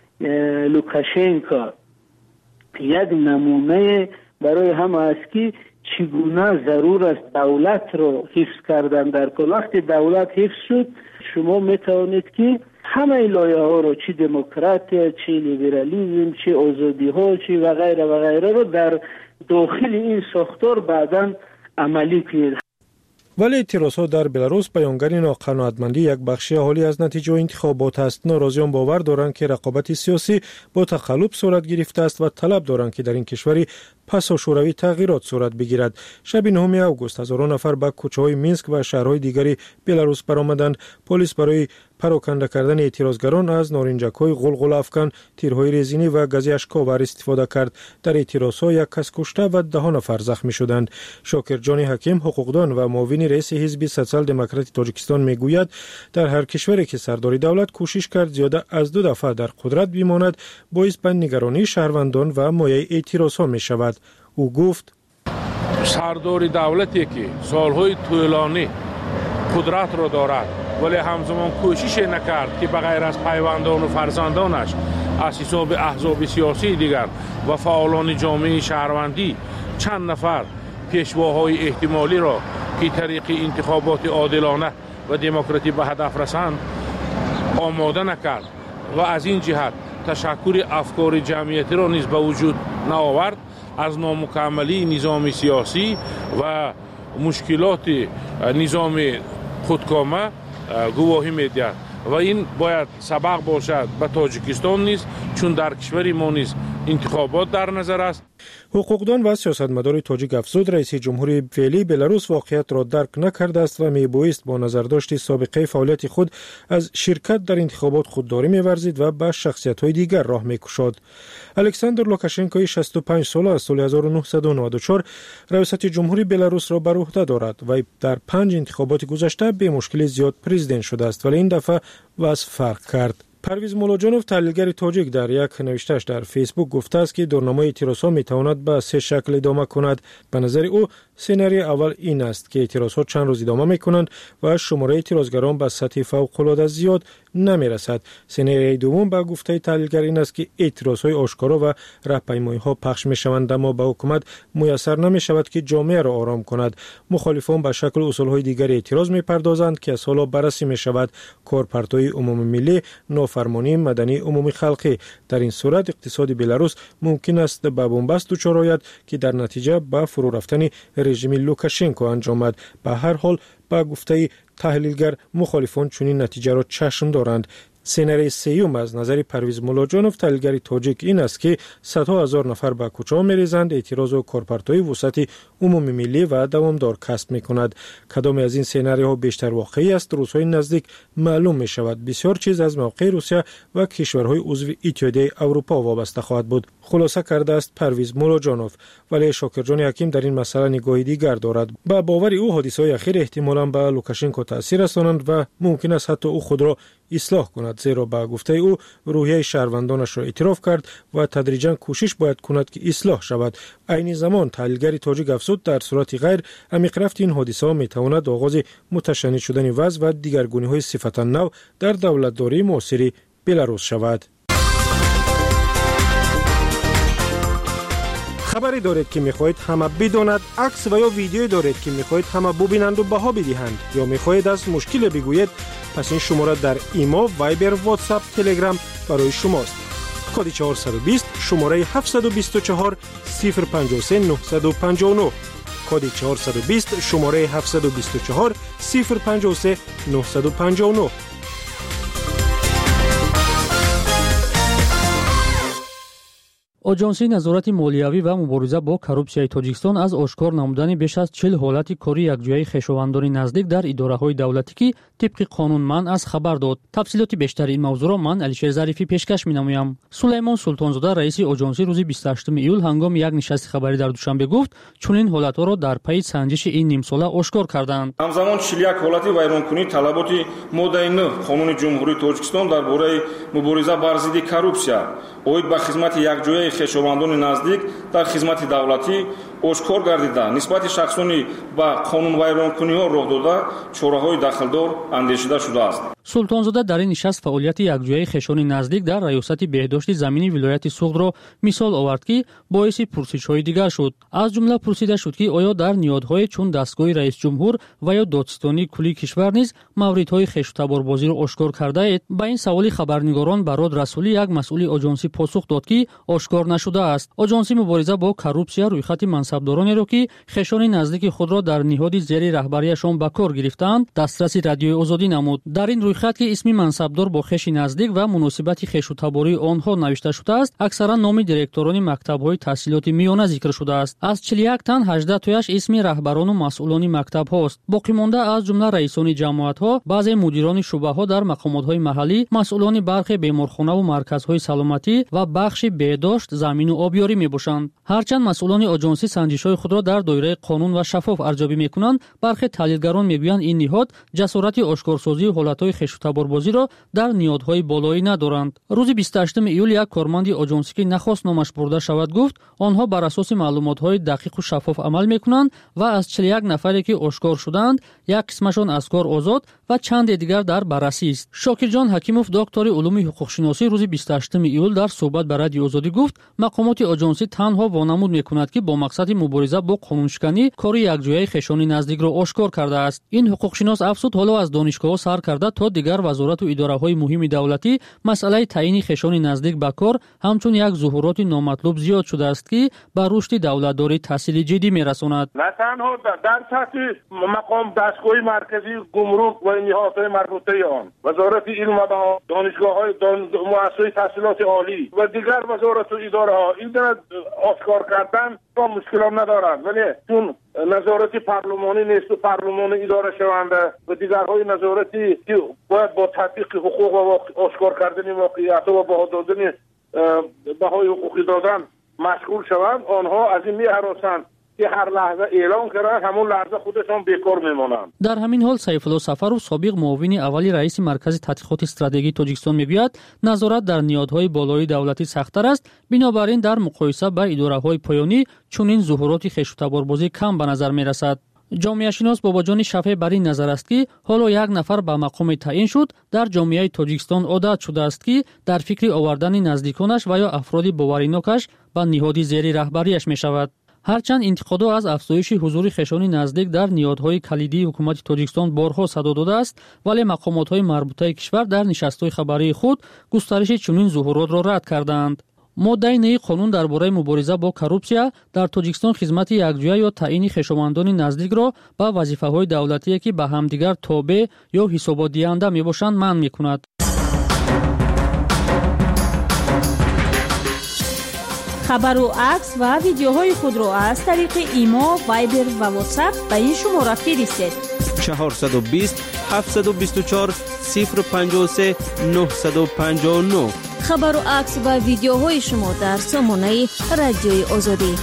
لوکاشنکو یک نمونه برای همه است که چگونه ضرور است دولت رو حفظ کردن. در کل وقتی دولت حفظ شد شما میتوانید که همه لایه ها رو چه دموکراسی، چه لیبرالیسم، چه آزادی ها، چه و غیره و غیره رو در داخل این ساختار بعداً عملی کنید. ولی اعتراضات در بلاروس بیانگر ناقناعتمندی یک بخش اهالی از نتیجه انتخابات است. ناراضیان باور دارند که رقابت سیاسی با تقلب صورت گرفته است و طلب دارند که در این کشوری پسا شوروی تغییرات صورت بگیرد. شب 9 آگوست هزاران نفر به کوچه‌های مینسک و شهرهای دیگری بلاروس برآمدند. پلیس برای پراکنده کردن اعتراضگران از نارنجک‌های غلغله افکن، تیرهای رزینی و گاز اشک‌آور استفاده کرد. در اعتراضها یک کس کشته و 10 نفر زخمی شدند. شاکر جان حکیم حقوقدان و معاون رئیس حزب سوسیال دموکرات تاجیکستان میگوید در هر کشوری که سرداری دولت کوشش کرد زیاده از 2 دفعه در قدرت بماند باعث به نگرانی شهروندان و مایه اعتراضها می شود. او گفت سرداری دولتی که سالهای طولانی قدرت را دارد ولی همزمان کوشش نکرد که بغیر از پیوندان و فرزندانش از حساب احزاب سیاسی دیگر و فعالان جامعه شهروندی چند نفر پیشواهای احتمالی را که طریق انتخابات عادلانه و دموکراتی به هدف رسند آماده نکرد و از این جهت تشکر افکار جمعیتی را نیز به وجود نآورد، از نامکملی نظام سیاسی و مشکلات نظام خودکامه گواهی می‌دهد و این باید سبق باشد به تاجیکستان نیز، چون در کشور ما نیز انتخابات در نظر است. حقوقدان و سیاستمدار تاجیک افزود رئیس جمهوری فعلی بلاروس واقعیت را درک نکرده است و میبایست با نظرداشت سابقه فعالیت خود از شرکت در انتخابات خودداری می‌ورزید و به شخصیت‌های دیگر راه می‌گشاد. الکساندر لوکاشنکو 65 ساله از سال 1994 ریاست جمهوری بلاروس را بر عهده دارد و در 5 انتخابات گذشته به مشکل زیاد پرزیدنت شده است، ولی این دفعه وضع فرق کرد. پرویز مولوجانوف تحلیلگر تاجیک در یک نوشته‌اش در فیسبوک گفته است که دورنامه اعتراضات می‌تواند به 3 شکل ادامه کند. به نظر او سناریوی اول این است که اعتراضات چند روز ادامه می‌کنند و شماره اعتراضگران به سطح فوق‌العاده زیاد نمی‌رسد. سناریوی دوم به گفته تحلیلگر این است که اعتراضات آشکارا و راهپیمایی‌ها پخش می‌شوند اما به حکومت میسر نمی‌شود که جامعه را آرام کند. مخالفان به شکل اصول‌های دیگر اعتراض می‌پردازند که از حالا بررسی می‌شود. کارپارتای عمومی ملی، فرمانی مدنی عمومی خلقی. در این صورت اقتصاد بلاروس ممکن است به بنبست دچار آید که در نتیجه به فرو رفتن رژیم لوکاشنکو انجامد. به هر حال به گفته تحلیلگر مخالفان چنین نتیجه را چشم دارند. سناریوی سوم از نظر پرویز مولوجانوف تحلیلگر تاجیک این است که صدها هزار نفر به کوچه‌ها می‌ریزند، اعتراض و کارپارتای وسعت عمومی ملی و دوامدار کسب می‌کند. کدام از این سناریوها بیشتر واقعی است روزهای نزدیک معلوم می‌شود. بسیار چیز از موقع روسیه و کشورهای عضو اتحادیه اروپا وابسته خواهد بود، خلاصه کرده است پرویز مولوجانوف. ولی شاکرجان حکیم در این مسئله نگاهی دیگر دارد. با باور او حادثه‌های اخیر احتمالاً به لوکاشنکو تأثیر رسانند و ممکن است حتی او خود را اصلاح کند، زیرا به گفته او روحیه شهروندانش را اعتراف کرد و تدریجاً کوشش باید کند که اصلاح شود. عین زمان تحلیلگر تاجیک افزود در صورت غیر عمیق رفت این حادثه ها میتواند آغاز متشنج شدن وضع و دیگرگونی های صفتا نو در دولتداری معاصر بلاروس شود. خبری دارید که میخواهید همه بداند، عکس و یا ویدیویی دارید که میخواهید همه ببینند و بها بدهند، یا میخواهید از مشکل بگویید، پس این شماره در ایما، وایبر، واتساپ، تلگرام برای شماست. کد 420 شماره 724 053 959. کد 420 شماره 724 053 959. آژانسی نظارت مالیوی و مبارزه با کورپسیای تاجیکستان از آشکار نمودن بیش از 40 حالت کاری یکجایی خویشاوندان نزدیک در اداره‌های دولتی که طبق قانون منع از خبر داد. تفصیلات بیشتر این موضوع را من علیشیر ظریفی پیشکش می‌نمایم. سلیمان سلطانزاده رئیس آژانسی روز 28 ایول هنگام یک نشست خبری در دوشنبه گفت چنین حالت‌ها را در پی سنجش این نیم ساله آشکار کردند. همزمان 41 حالت ویرانکنی طلبات ماده 9 قانون جمهوری تاجیکستان درباره مبارزه بر ضد کورپسیا اوید به خدمت یکجایی خویشاوندان نزدیک در خدمت دولتی آشکار گردیده نسبت شخصانی با قانون ویرانکنی‌ها راه داده چاره‌های داخلدار اندیشیده شده است. سلطانزاده در این نشست فعالیت یکجایی خویشان نزدیک در ریاست بهداشت زمینی ولایت سوغد را مثال آورد که باعث پرسش‌های دیگر شد. از جمله پرسیده شد که آیا در نیادهای چون دستگاه رئیس جمهور و یا دادستانی کلی کشور نیز موردهای خویش تباربازی را آشکار کرده اید؟ با این سوال خبرنگاران براد رسولی یک مسئول آژانسی پاسخ داد که آشکار نشده است. آژانسی مبارزه با کورپسیا رویخط منصبدارانی را که خویشان نزدیک خود را در نهاد زیر رهبریشان به کار گرفتند دسترسی رادیوی آزادی نمود. در این رویخط که اسم منصبدار با خویش نزدیک و مناسبت خویش و تباری آنها نوشته شده است، اکثرا نام دیرکتوران مکتب‌های تحصیلات میانه ذکر شده است. از 41 تن 18 تایش اسم رهبران و مسئولان مکتب‌هاست. باقی مانده از جمله رئیسان جماعت‌ها، بعضی مدیران شعبه‌ها در مقامات‌های محلی، مسئولان برخی بیمارخانه و مرکزهای سلامتی و بخش بهداشت، زمین و آبیاری میباشند. هرچند مسئولان آژانسی سنجش‌های خود را در دایره قانون و شفاف ارزیابی میکنند، برخی تحلیلگران میگویند این نهاد جسارت آشکارسازی حالت‌های خویش تباربازی را در نیادهای بالایی ندارند. روز 28 ایول یک کارمند آژانسی که نخواست نامش برده شود گفت آنها بر اساس معلومات‌های دقیق و شفاف عمل میکنند و از 41 نفری که آشکار شدند یک قسمشان از کار آزاد و چند دیگر در بررسی است. شاکرجان حکیموف دکتر علوم حقوق شناسی روز 28 ایول در صحبت با رادیو آزادی گفت مقامات آژانسی تنها وانمود میکند که با مقصد مبارزه با قانونشکنی کار یکجایی خویشان نزدیک را آشکار کرده است. این حقوق شناس افزود حالا از دانشگاه‌ها سر کرده تا دیگر وزارت و اداره‌های مهم دولتی مسئله تعیین خویشان نزدیک به کار همچون یک ظهورات نامطلوب زیاد شده است که به رشد دولتداری تحصیل جدی میرساند. نه تنها در سطح مقام دستگاه مرکزی گمرک و نهادهای مربوطه آن، وزارت علم و دانشگاه‌های مؤسسه تحصیلات عالی و دیگر وزارت و اداره‌ها این آشکار کردن با مشکلات ندارند، ولی چون نظارت پارلمانی نیست و پارلمان اداره شونده و دیگرهای نظارتی که باید با تطبیق حقوق و آشکار کردن واقعیت و بها دادن بهای حقوقی دادن مشغول شوند، آنها از این می‌هراسند که هر لحظه اعلام کردن همون لحظه خودشان بیکار میمانند. در همین حال سیف الله سفرو سابق معاون اولی رئیس مرکز تحقیقات استراتژی تاجیکستان میگوید نظارت در نیادهای بالایی دولتی سخت‌تر است، بنابراین در مقایسه با اداره‌های پایانی چنین ظهورات خویش تباربازی کم به نظر میرسد. جامعه شناس باباجان شفیع بر این نظر است که حالا یک نفر به مقام تعیین شد در جامعه تاجیکستان عادت شده است که در فکر آوردن نزدیکانش و یا افراد باوریناکش به نهاد زیر رهبریش می شود. هرچند انتقادها از افزایش حضور خویشان نزدیک در نیادهای کلیدی حکومت تاجیکستان بارها صدا داده است، ولی مقامات‌های مربوطه کشور در نشست‌های خبری خود گسترش چنین ظهورات را رد کردند. ماده 9 قانون درباره مبارزه با کورپسیا در تاجیکستان خدمت یکجایی یا تعیین خویشاوندان نزدیک را با وظیفه‌های دولتی که به همدیگر تابع یا حسابات دهنده میباشند منع میکند. خبر و عکس و ویدیوهای خود را از طریق ایما، وایبر و واتساپ به این شماره فرستید. 420 724 053 959. خبر و عکس و ویدیوهای شما در سامانه رادیوی آزادی.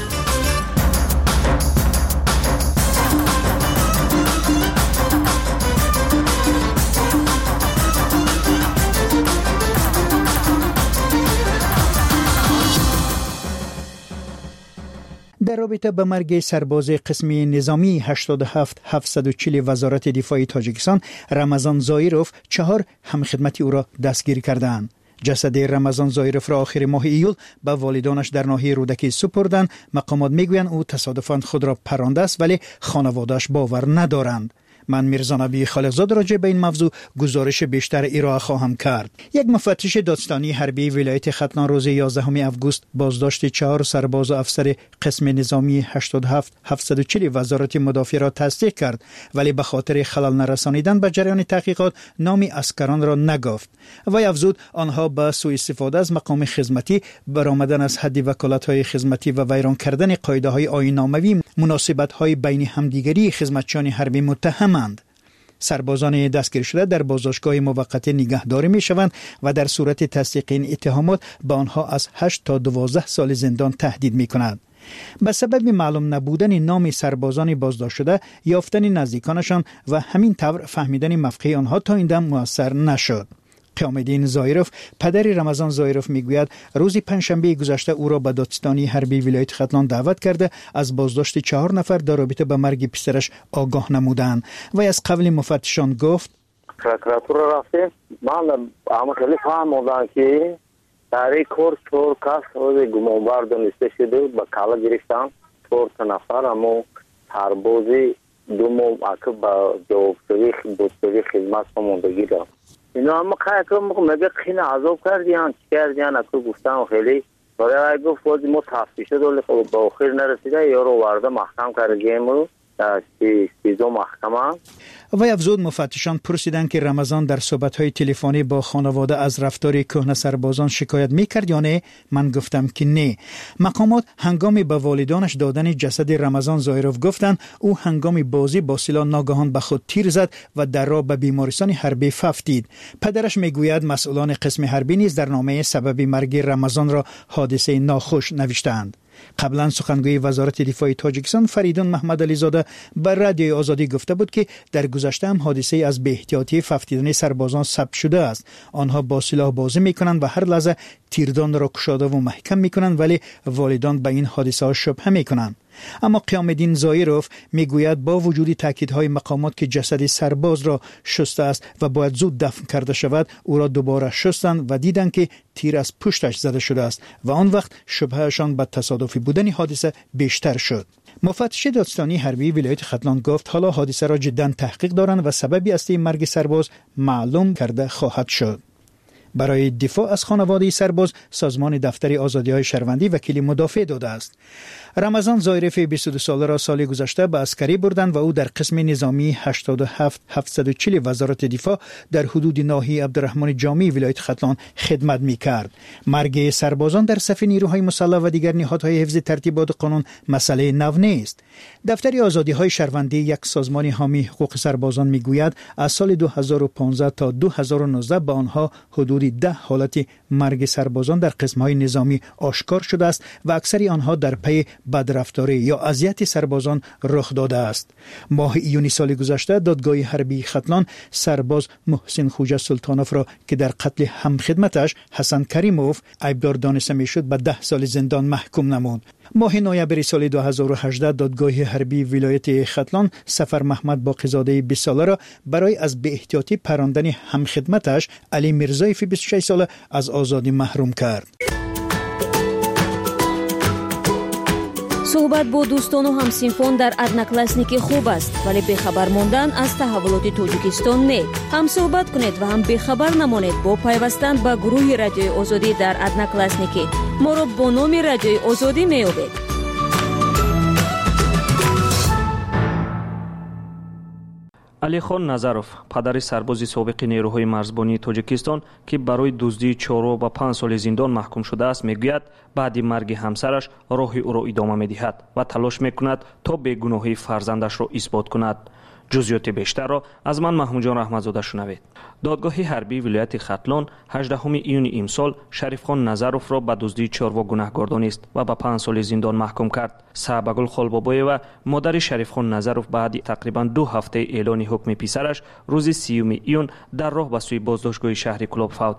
در رابطه با مرگ سرباز قسم نظامی 87740 وزارت دفاع تاجیکستان رمضان زایروف 4 همخدمتی او را دستگیر کردند. جسد رمضان زایروف را آخر ماه ایول به والدانش در ناحیه رودکی سپردند. مقامات میگویند او تصادفاً خود را پرانده است ولی خانواده‌اش باور ندارند. من میرزا نبی خالقزاد راجع به این موضوع گزارش بیشتر ارائه خواهم کرد. یک مفتش دادستانی حربی ولایت ختلان روز 11 آگوست بازداشت 4 سرباز و افسر قسم نظامی 87740 وزارت مدافع را تصدیق کرد ولی به خاطر خلل نرسانیدن به جریان تحقیقات نام اسکران را نگفت. وی افزود آنها به سوء استفاده از مقام خدمتی، برآمدن از حد وکالت‌های خدمتی و ویران کردن قاعده‌های آیین‌ناموی مناسبت‌های بین همدیگری خدمتچیان حربی متهم سربازان دستگیر شده در بازداشتگاه موقت نگهداری می شوند و در صورت تصدیق این اتهامات به آنها از 8 تا 12 سال زندان تهدید می کند. به سبب معلوم نبودن نام سربازان بازداشت شده، یافتن نزدیکانشان و همین طور فهمیدن موقع آنها تا این دم مؤثر نشد. قیامالدین زایروف پدر رمضان زایروف میگوید روز پنجشنبه گذشته او را به دادستانی حربی ولایت ختلان دعوت کرده از بازداشت 4 نفر در رابطه با مرگ پسرش آگاه نمودند و از قبل مفتشان گفت پروکراتور رفتیم من اما خیلی فهمیدم که در این کار 4 کس روز گمانبر دانسته شده با کالا گرفتن 4 نفر اما سربازی 2 ماه اکه با جوابگویی خدمت ماندگی داشت. اینا اما مگه خیلی عذاب کردیان چی کردیان اکو گفتم خیلی برای گفت وقتی ما تفتیشه دولی با آخر نرسیده یا رو ورده محکم کردیم رو در 13 محکمه. و افزود مفتشان پرسیدند که رمضان در صحبت‌های تلفنی با خانواده از رفتار کهنه سربازان شکایت می‌کرد یا نه؟ من گفتم که نه. مقامات هنگامی به والدانش دادن جسد رمضان زایروف گفتند او هنگامی بازی با سلاح ناگهان به خود تیر زد و در راه به بیمارستان حربی ففتید. پدرش میگوید مسئولان قسم حربی نیز در نامه سبب مرگ رمضان را حادثه ناخوش نوشتند. قبلا سخنگوی وزارت دفاع تاجیکستان فریدون محمد علی زاده بر رادیوی آزادی گفته بود که در گذشته هم حادثه از بی‌احتیاطی ففتیدن سربازان ثبت شده است. آنها با سلاح بازی میکنند و هر لحظه تیردان را کشاده و محکم میکنند ولی والدان به این حادثه ها شبهه میکنند. اما قیامالدین زایروف میگوید با وجود تاکیدهای مقامات که جسد سرباز را شسته است و باید زود دفن کرده شود، او را دوباره شستند و دیدند که تیر از پشتش زده شده است و آن وقت شبههشان به تصادفی بودن حادثه بیشتر شد. مفتش دادستانی حربی ولایت ختلان گفت حالا حادثه را جدا تحقیق دارند و سببی اصلی مرگ سرباز معلوم کرده خواهد شد. برای دفاع از خانواده سرباز سازمان دفتر آزادی‌های شهروندی وکیل مدافع داده است. رمضان زایروف 22 ساله را سال گذشته به عسکری بردند و او در قسم نظامی 87740 وزارت دفاع در حدود ناحیه عبدالرحمن جامی ولایت ختلان خدمت می‌کرد. مرگ سربازان در صف نیروهای مسلح و دیگر نهادهای حفظ ترتیبات قانون مسئله نو نیست. دفتر آزادی‌های شهروندی یک سازمان حامی حقوق سربازان میگوید از سال 2015 تا 2019 به آنها حدود 10 حالت مرگ سربازان در قسم‌های نظامی آشکار شده است و اکثر آنها در پی بدرفتاری یا اذیت سربازان رخ داده است. ماه ایونی سال گذشته دادگاه حربی ختلان سرباز محسن خوجه سلطانوف را که در قتل همخدمتش حسن کریموف عیبدار دانسته میشد به 10 سال زندان محکوم نمود. ماه نوامبر سال 2018 دادگاه حربی ولایت ختلان سفر محمد باقیزاده 20 ساله را برای از بی‌احتیاطی پراندن همخدمتش علی میرزایف 26 ساله از آزادی محروم کرد. صحبت با دوستان و همسینفان در ادناکلاسنیکی خوب است ولی بخبر موندن از تحولات تاجیکستان نه. هم صحبت کنید و هم بخبر نمانید با پیوستن به گروه رادیوی آزادی در ادناکلاسنیکی. ما را با نام رادیوی آزادی می‌یابید. علیخان نظروف پدر سرباز سابق نیروهای مرزبانی تاجیکستان که برای دزدی 4 و 5 سال زندان محکوم شده است میگوید بعد مرگ همسرش راه او را ادامه می‌دهد و تلاش می‌کند تا بیگناهی فرزندش را اثبات کند. جزئیات بیشتر را از من محمود جان رحمتزاده شنوید. دادگاه حربی ولایت ختلان 18 ایون امسال شریف خان نظروف را به دزدی 4 گناهکار دانست و به 5 سال زندان محکوم کرد. صحبگل خالبابای و مادر شریف خان نظروف بعد تقریبا 2 هفته اعلان حکم پسرش روز 30 ایون در راه به سوی بازداشتگاه شهر کلاب فوتید.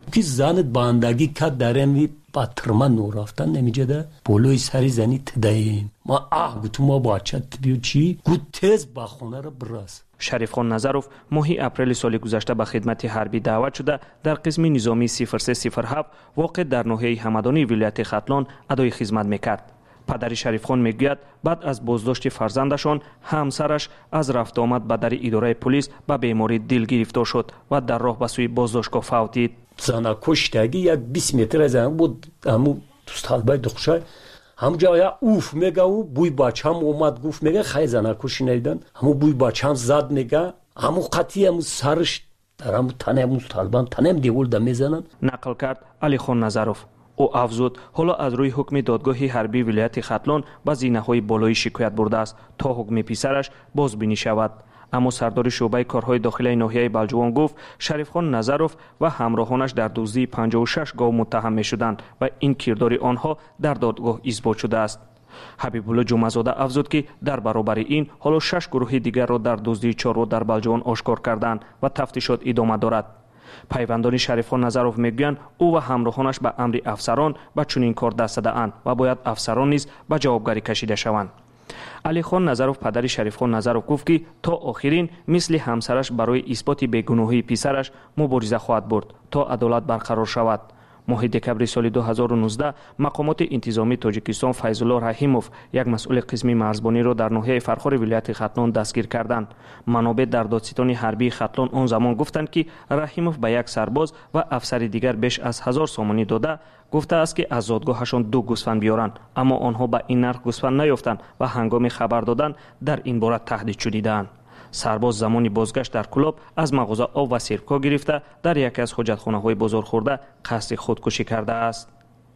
که زنت باندگی کد درمی با ترما نور رفتن نمیجده بولوی سری زنی تدین ما گوتو ما باچت بیو چی گوت تز با خونه را براز. شریف خان نظروف ماهی اپریل سال گذشته به خدمت حربی دعوت شده در قسم نظامی 0307 واقع در ناحیه همدانی ولایت ختلان ادای خدمت میکرد. پدر شریف خان میگوید بعد از بازداشت فرزندشان همسرش از رفت آمد به در اداره پلیس به بیماری دل گرفتار شد و در راه به سوی بازداشتگاه فوتید. زن کشتگی یک 20 متر از هم بود همو طالبای دخشه همجا یا اوف میگه و بوی بچم اومد گفت میگه خیلی زن کشی نیدن همو بوی بچم زد میگه همو قطعی همو سرش در همو تنه همو طالبان تنه هم دیول ده میزنن. نقل کرد علی خان نظروف. او افزود حالا از روی حکم دادگاه حربی ولایت ختلان به زینه‌های بالایی شکایت برده است تا حکم پسرش بازبینی شود. اما سردار شعبه کارهای داخلی ناحیه بلجوان گفت شریف خان نظروف و همراهانش در دزدی 56 گاو متهم می‌شدند و این کردار آنها در دادگاه اثبات شده است. حبیب الله جمعه‌زاده افزود که در برابر این حالا 6 گروه دیگر را در دزدی چاروا در بلجوان آشکار کردند و تفتیشات ادامه دارد. پیوندان شریف خان نظروف میگویند او و همراهانش به امر افسران به چنین کار دست دادند و باید افسران نیز به جوابگری کشیده شوند. علی خان نظروف پدر شریف خان نظروف گفت که تا آخرین مثل همسرش برای اثبات بیگناهی پسرش مبارزه خواهد برد تا عدالت برقرار شود. ماه دکمبر سال 2019 مقامات انتظامی تاجیکستان فیض الله رحیموف یک مسئول قسم مرزبانی را در ناحیه فرخار ولایت ختلان دستگیر کردند. منابع در دادستان حربی ختلان آن زمان گفتند که رحیموف به یک سرباز و افسر دیگر بیش از 1000 سومانی داده گفته است که از زادگاهشان 2 گوسفند بیارند، اما آنها به این نرخ گوسفند نیافتند و هنگام خبر دادن در این باره تهدید شدیدند. سرباز زمانی بازگشت در کلاب از مغازه آب و سرکا گرفته در یکی از حاجتخانه‌های بازار خورده قصد خودکشی کرده است.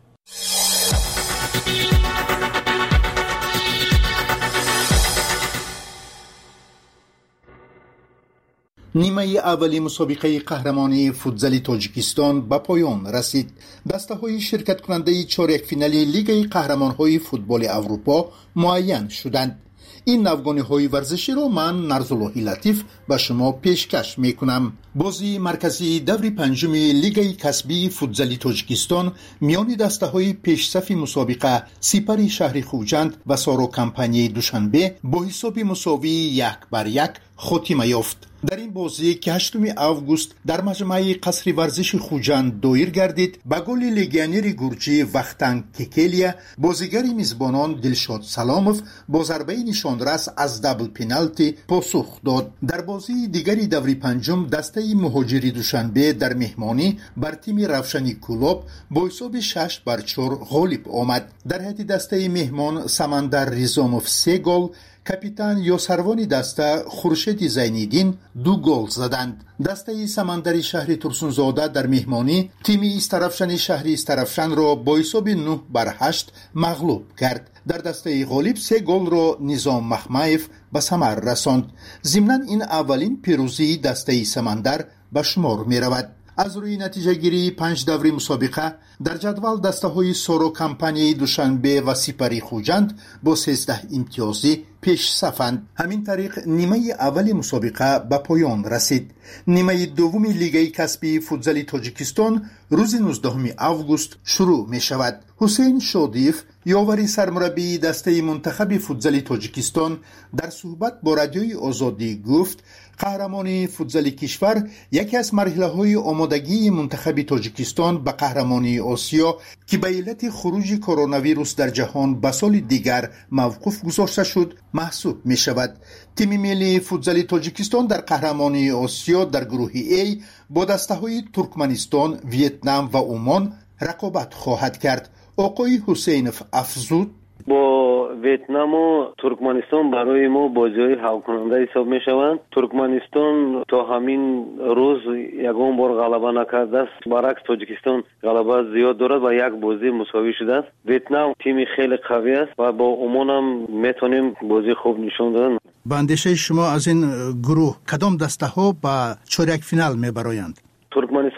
نیمه اولی مسابقه قهرمانی فوتزال تاجیکستان به پایان رسید. دسته‌های شرکت کننده چهارک فینال لیگ قهرمان‌های فوتبال اروپا معین شدند. این نوگانی‌های ورزشی را من نرزاللهی لطیف به شما پیشکش میکنم. بازی مرکزی دور پنجم لیگ کسبی فوتزال تاجیکستان میان دسته‌های پیشصف مسابقه سپر شهر خوجند و سارو کمپانی دوشنبه با حساب مساوی 1-1 خاتمه یافت. در این بازی که 8 آگوست در مجمع قصر ورزش خوجند دایر گردید به گل لگیونر گورجی وختن ککلیا بازیگر میزبانان دلشاد سلاموف با ضربه نشانرس از دبل پنالتی پاسخ داد. در بازی دیگری دور پنجم دسته مهاجری دوشنبه در مهمانی بر تیم روشنی کلوب با حساب 6-4 غالب آمد. در حد دسته مهمان سمندر ریزاموف 3 گل، کاپیتان یاسروانی دسته خورشید زینیدین 2 گل زدند. دسته سمندری شهر ترسونزاده در مهمانی تیم استرافشن شهری استرافشن را با حساب 9-8 مغلوب کرد. در دسته غالب 3 گل را نظام مخمایف به ثمر رساند. ضمناً این اولین پیروزی دسته سمندر به شمار می رود. از روی نتیجه گیری 5 دوره مسابقه در جدول دسته های سارو کمپانی دوشنبه و سپری خوجند با 13 امتیازی پیش صفند. همین طریق نیمه اول مسابقه به پایان رسید. نیمه دوم لیگ کسبی فوتزال تاجیکستان روز 19 آگوست شروع می شود. حسین شادیف یاوری سرمربی دسته منتخب فوتزال تاجیکستان در صحبت با رادیوی آزادی گفت قهرمانی فوتزال کشور یکی از مرحله‌های آمادگی منتخب تاجیکستان به قهرمانی آسیا که به علت خروج کرونا ویروس در جهان به سال دیگر موقوف گذاشته شد محسوب می شود. تیم ملی فوتزال تاجیکستان در قهرمانی آسیا در گروه A با دسته‌های ترکمنستان، ویتنام و عمان رقابت خواهد کرد. آقای حسینف افزود با ویتنام و ترکمنستان برای ما بازی‌های حل کننده حساب می‌شوند. ترکمنستان تا همین روز یگان بار غلبه نکرده است، برعکس تاجیکستان غلبه زیاد دارد و یک بازی مساوی شده است. ویتنام تیمی خیلی قوی است و با عمان هم میتونیم بازی خوب نشان دادن. به اندیشه شما از این گروه کدام دسته ها به چهارک فینال میبرایند؟ ترکمنستان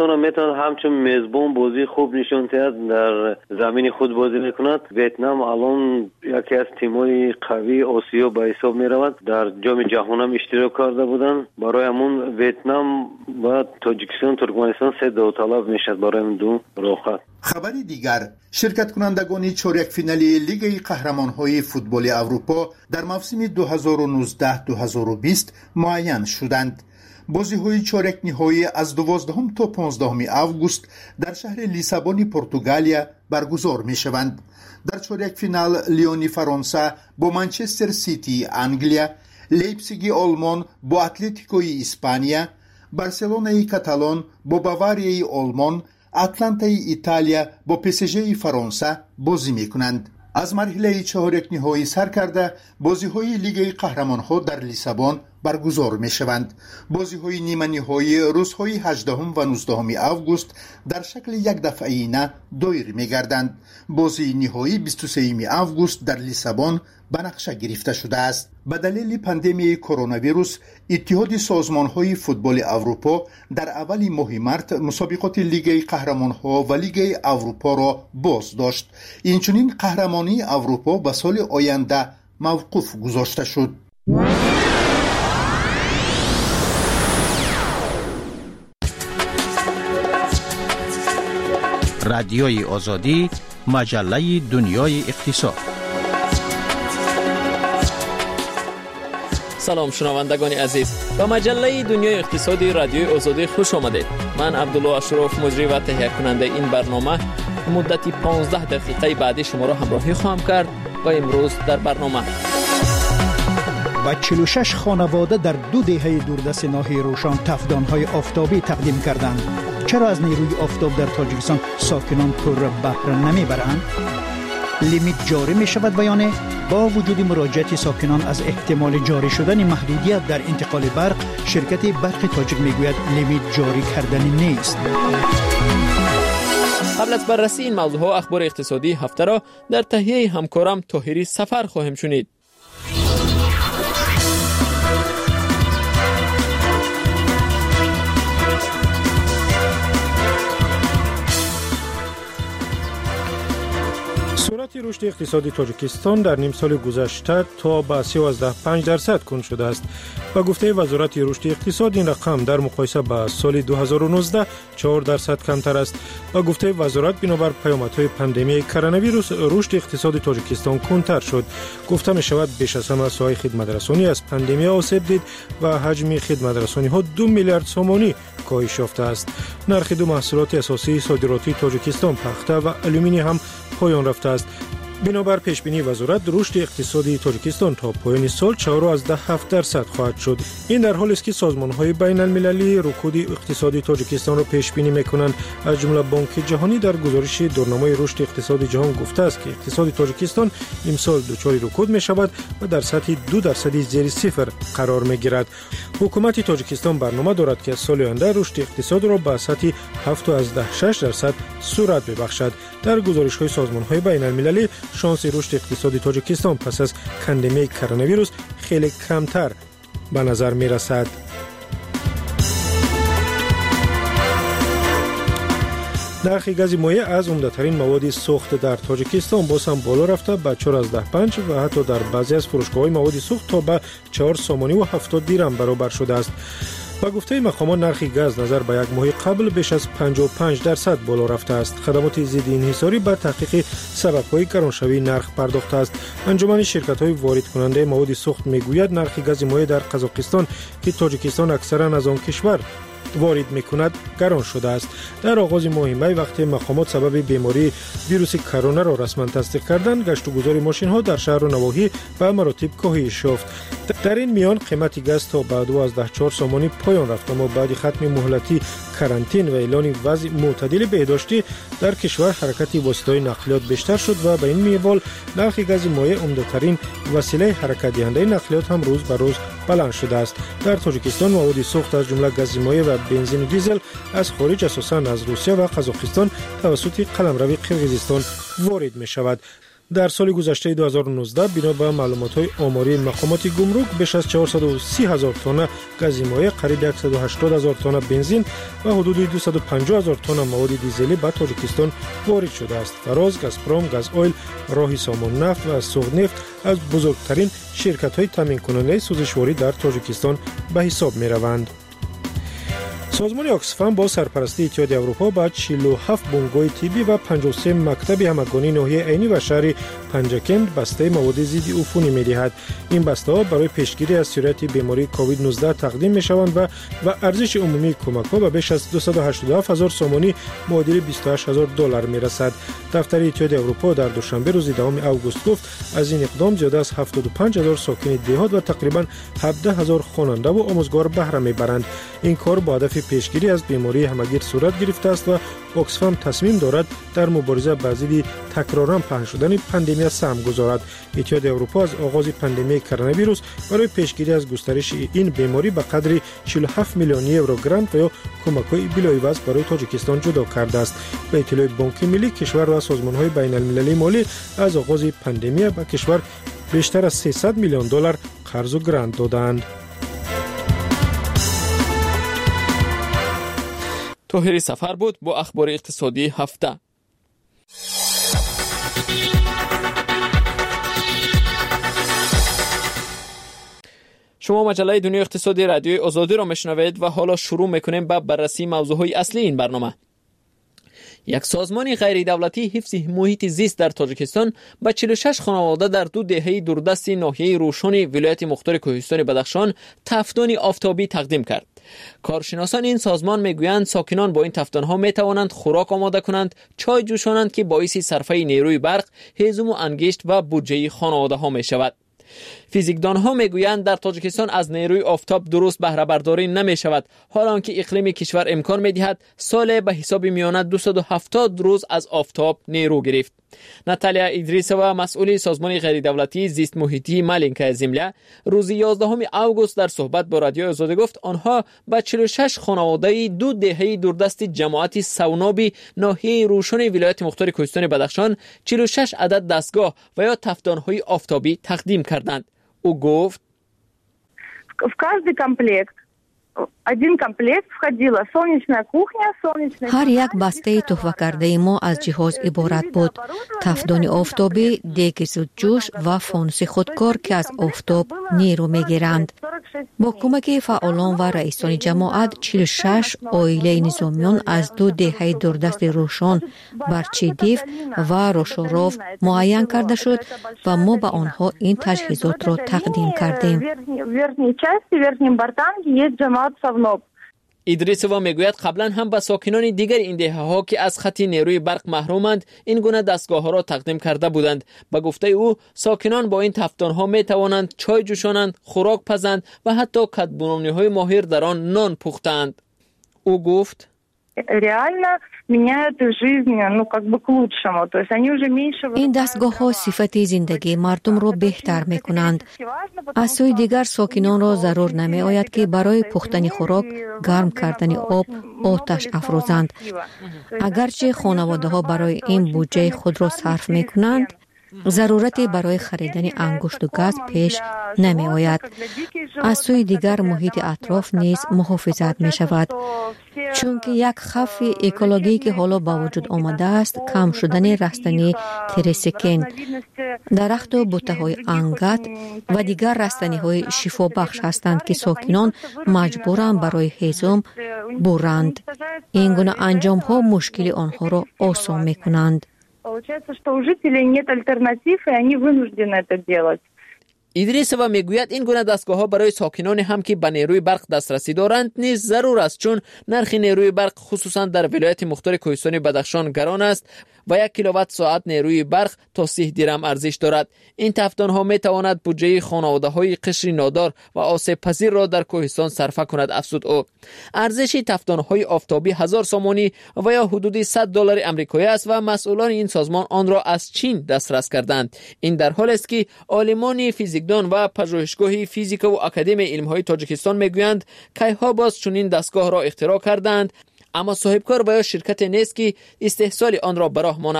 ترکمنستان میتواند همچون میزبان بازی خوب نشان دهد، در زمین خود بازی میکند. ویتنام الان یکی از تیم‌های قوی آسیا به حساب میرود، در جام جهانی هم اشتراک کرده بودند. برای همون ویتنام و تاجیکستان ترکمنستان 3 داوطلب میشد برای این دو رقابت. خبری دیگر، شرکت کنندگان چهارک فینالی لیگ قهرمان‌های فوتبال اروپا در موسم 2019-2020 معین شدند. بازی‌های چهارک نهایی از 12 تا 15 آگوست در شهر لیسابون پرتغالیا برگزار می‌شوند. در چهارک فینال لیون فرانسه با منچستر سیتی انگلیا، لیپزیگ آلمان با اتلتیکوی اسپانیا، بارسلونای کاتالان با باواریای آلمان، اتلانتای ایتالیا با PSG فرانسه بازی می‌کنند. از مرحله چهارک نهایی سر کرده بازی‌های لیگ قهرمان‌ها در لیسابون برگزار می‌شوند. بازی‌های نیمه نهایی روزهای 18 و 19 آگوست در شکل یک دفعه‌ایانه دایر می‌گردند. بازی نهایی 23 آگوست در لیسابون به نقشه گرفته شده است. به دلیل پاندمی کرونا ویروس، اتحاد سازمان‌های فوتبال اروپا در اول ماه مارس مسابقات لیگ قهرمان‌ها و لیگ اروپا را باز داشت. اینچنین قهرمانی اروپا به سال آینده موقوف گذاشته شد. رادیوی آزادی، مجله دنیای اقتصاد. سلام شنوندگان عزیز، به مجله دنیای اقتصادی رادیوی آزادی خوش آمدید. من عبدالله اشرف مجری و تهیه کننده این برنامه مدتی 15 دقیقه بعدی شما را همراهی خواهم کرد و امروز در برنامه با 46 خانواده در 2 دهه دوردست ناحیه روشن تفدان‌های آفتابی تقدیم کردند. چرا از نیروی آفتاب در تاجیکستان ساکنان پر بهره نمیبرند؟ لیمیت جاری می شود و یا نه؟ با وجود مراجعت ساکنان از احتمال جاری شدن محدودیت در انتقال برق، شرکت برق تاجیک میگوید لیمیت جاری کردنی نیست. قبل از بررسی این موضوع ها اخبار اقتصادی هفته را در تهیه همکارم طاهری سفر خواهیم شنید. سرعت رشد اقتصادی تاجیکستان در نیم سال گذشته تا به 13.5% کند شده است. با گفته وزارت رشد اقتصاد این رقم در مقایسه با سال 2019 4% کمتر است. با گفته وزارت بنابر پیامدهای پاندمی کرونا ویروس رشد اقتصادی تاجیکستان کندتر شد. گفته می شود بیش از همه ساحه خدمت‌رسانی از پاندمی آسیب دید و حجم خدمت‌رسانی ها 2 میلیارد سومانی کاهش یافته است. نرخ دو محصولات اساسی صادراتی تاجیکستان پخته و آلومینی هم پایان رفته است. بنابر پیشبینی وزارت رشد اقتصادی تاجیکستان تا پایان سال 4.7% خواهد شد. این در حالی است که سازمان‌های بین‌المللی رکود اقتصادی تاجیکستان را پیشبینی می‌کنند. از جمله بانک جهانی در گزارش دورنامه رشد اقتصادی جهان گفته است که اقتصاد تاجیکستان امسال دچار رکود می‌شود و در سطح 2% زیر صفر قرار می‌گیرد. حکومت تاجیکستان برنامه دارد که سال آینده رشد اقتصاد را به سطح 7.6% سرعت ببخشد. در گزارش‌های سازمان‌های بین‌المللی شانس رشد اقتصادی تاجیکستان پس از پاندمی کرونا ویروس خیلی کمتر به نظر می‌رسد. نرخ گاز مایع از عمده‌ترین مواد سوخت در تاجیکستان باز هم بالا رفته به 4.5 و حتی در بعضی از فروشگاه‌های مواد سوخت تا به 4 سومانی و 70 دیرم برابر شده است. با گفته مقامات نرخ گاز نظر به یک ماه قبل بیش از 55% بالا رفته است. خدمات ضد انحصاری به تحقیق سبب‌های گرانشوی نرخ پرداخته است. انجمن شرکت‌های وارد کننده مواد سوخت میگوید نرخ گاز مایع در قزاقستان که تاجیکستان اکثرا از آن کشور وارد میکند گران شده است. در آغاز ماه می وقتی مقامات سبب بیماری ویروس کرونا را رسما تصدیق کردند، گشت و گذار ماشین‌ها در شهر و نواحی به مراتب کاهش یافت. در این میان قیمت گاز تا به 2.4 سومانی پایان رفت، اما بعد ختم مهلتی کرانتین و اعلان وضع معتدل بهداشتی در کشور حرکت وسایل نقلیات بیشتر شد و به این منوال نرخ گاز مایع عمده‌ترین وسیله حرکت دهنده نقلیات هم روز به روز بلند شده است. در تاجیکستان مواد سوخت از جمله گاز مایع و بنزین و دیزل از خارج اساساً از روسیه و قزاقستان توسط قلمرو قرقیزستان وارد می شود. در سال گذشته 2019 بنا به معلومات‌های آماری مقامات گمرک بیش از 430,000 تن گاز مایع، قریب 180,000 تن بنزین و حدود 250,000 تن مواد دیزلی به تاجیکستان وارد شده است. فراز، گازپروم، گازوئیل، راهی سامان نفت و سوغنفت از بزرگترین شرکت‌های تامین کننده سوزشواری در تاجیکستان به حساب می‌روند. سازمان آکسفام با سرپرستی اتحادیه اروپا با 47 بنگاه طبی و 53 مکتب همگانی ناحیه عینی و شهر پنجکند بسته مواد ضد عفونی می‌دهد. این بسته‌ها برای پیشگیری از سرایت بیماری کووید 19 تقدیم می‌شوند و ارزش عمومی کمک‌ها به بیش از 287,000 سومانی معادل $28,000 می‌رسد. دفتر اتحادیه اروپا در دوشنبه روز 10 آگوست گفت از این اقدام زیاد از 75,000 ساکن دهات و تقریباً 17,000 خواننده و آموزگار بهره می‌برند. این کار با هدف پیشگیری از بیماری همگیر صورت گرفته است و آکسفام تصمیم دارد در مبارزه با ضد تکرارا پهن شدن پاندمی سهم گذارد. اتحادیه اروپا از آغاز پاندمی کرونا ویروس برای پیشگیری از گسترش این بیماری به قدر 47 میلیون یورو گرانت و یا کمک‌های بلایوز برای تاجیکستان جدا کرده است. به اطلاع بانک ملی، کشور و سازمان‌های بین‌المللی مالی از آغاز پاندمی به کشور بیشتر از $300 میلیون قرض و گرانت دادند. طاهری سفر بود با اخبار اقتصادی هفته. شما مجله دنیای اقتصادی رادیوی آزادی را میشنوید و حالا شروع میکنیم با بررسی موضوعهای اصلی این برنامه. یک سازمان غیر دولتی حفظ محیط زیست در تاجیکستان با 46 خانواده در 2 دهه دوردست ناحیه روشن ولایت مختار کوهستان بدخشان تفتان آفتابی تقدیم کرد. کارشناسان این سازمان میگویند ساکنان با این تفتان‌ها میتوانند خوراک آماده کنند، چای جوشانند که باعث صرفه نیروی برق، هیزم و انگشت و بودجه خانواده‌ها میشود. فیزیکدانها میگویند در تاجیکستان از نیروی آفتاب درست بهره برداری نمی شود، حالا که اقلیم کشور امکان میدهد سال به حساب میانه 270 روز از آفتاب نیرو گرفت. ناتالیا ادریسووا، مسئول سازمان غیر دولتی زیست محیطی مالینکا زمله، روز 11 آگوست در صحبت با رادیو آزادی گفت آنها با 46 خانواده 2 دهه دوردست جماعت سونابی ناحیه روشن ولایت مختار کوهستان بدخشان 46 عدد دستگاه و یا تفتان‌های آفتابی تقدیم کردند. او گفت в каждый комплект один комплект входила солнечная кухня, солнечный هر یک بسته تحفه کرده ما از جهاز عبارت بود: تفدان آفتابی، دیگ زودجوش و فانوس خودکار که از آفتاب نیرو میگیرند. با کمک فعالان و رئیسان جماعت 46 عائله نظامیان از 2 دهه دوردست روشن، برچیدیف و روشوروف معین کرده شد و ما به آنها این تجهیزات را تقدیم کردیم. ادریسووا میگوید قبلا هم به ساکنان دیگر این دهه ها که از خط نیروی برق محرومند این گونه دستگاه ها را تقدیم کرده بودند. به گفته او ساکنان با این تفتان ها می توانند چای جوشانند، خوراک پزند و حتی کدبونانی های ماهر در آن نان پختند. او گفت این دستگاه ها صفت زندگی مردم را بهتر می کنند. از سوی دیگر ساکنان را ضرور نمی آید که برای پختن خوراک گرم کردن آب آتش افروزند. اگرچه خانواده ها برای این بودجه خود را صرف می کنند، ضرورتی برای خریدن انگشت و گاز پیش نمی آید. از سوی دیگر محیط اطراف نیز محافظت می شود، چون که یک خف اکولوژی که حالا با وجود آمده است کم شدن رستنی تریسکین، درخت و بوته های انگت و دیگر رستنی های شفا بخش هستند که ساکنان مجبورند برای هیزم برند. این گونه انجام ها مشکل آنها را آسان می کنند. Получается, что у жителей нет альтернатив, и они вынуждены это делать. ادریسووا میگوید این گونه دستگاه ها برای ساکنان هم که به نیروی برق دسترسی دارند نیز ضرور است، چون نرخ نیروی برق خصوصا در ولایت مختار کوهستان بدخشان گران است و 1 کیلووات ساعت نیروی برق تا 30 درم ارزش دارد. این تفتان ها می تواند بودجه خانواده های قشر نادار و آسیب پذیر را در کوهستان صرفه کند. افزود او ارزش تفتان های آفتابی 1000 سومانی و یا حدود $100 آمریکایی است و مسئولان این سازمان آن را از چین دسترس کردند. این در حالی است که عالمان فیزیکدان و پژوهشگاه فیزیک و اکادمی علم‌های تاجیکستان میگویند کیها باز چنین دستگاه را اختراع کردند، اما صاحبکار و یا شرکت نیست که استحصال آن را به راه ماند.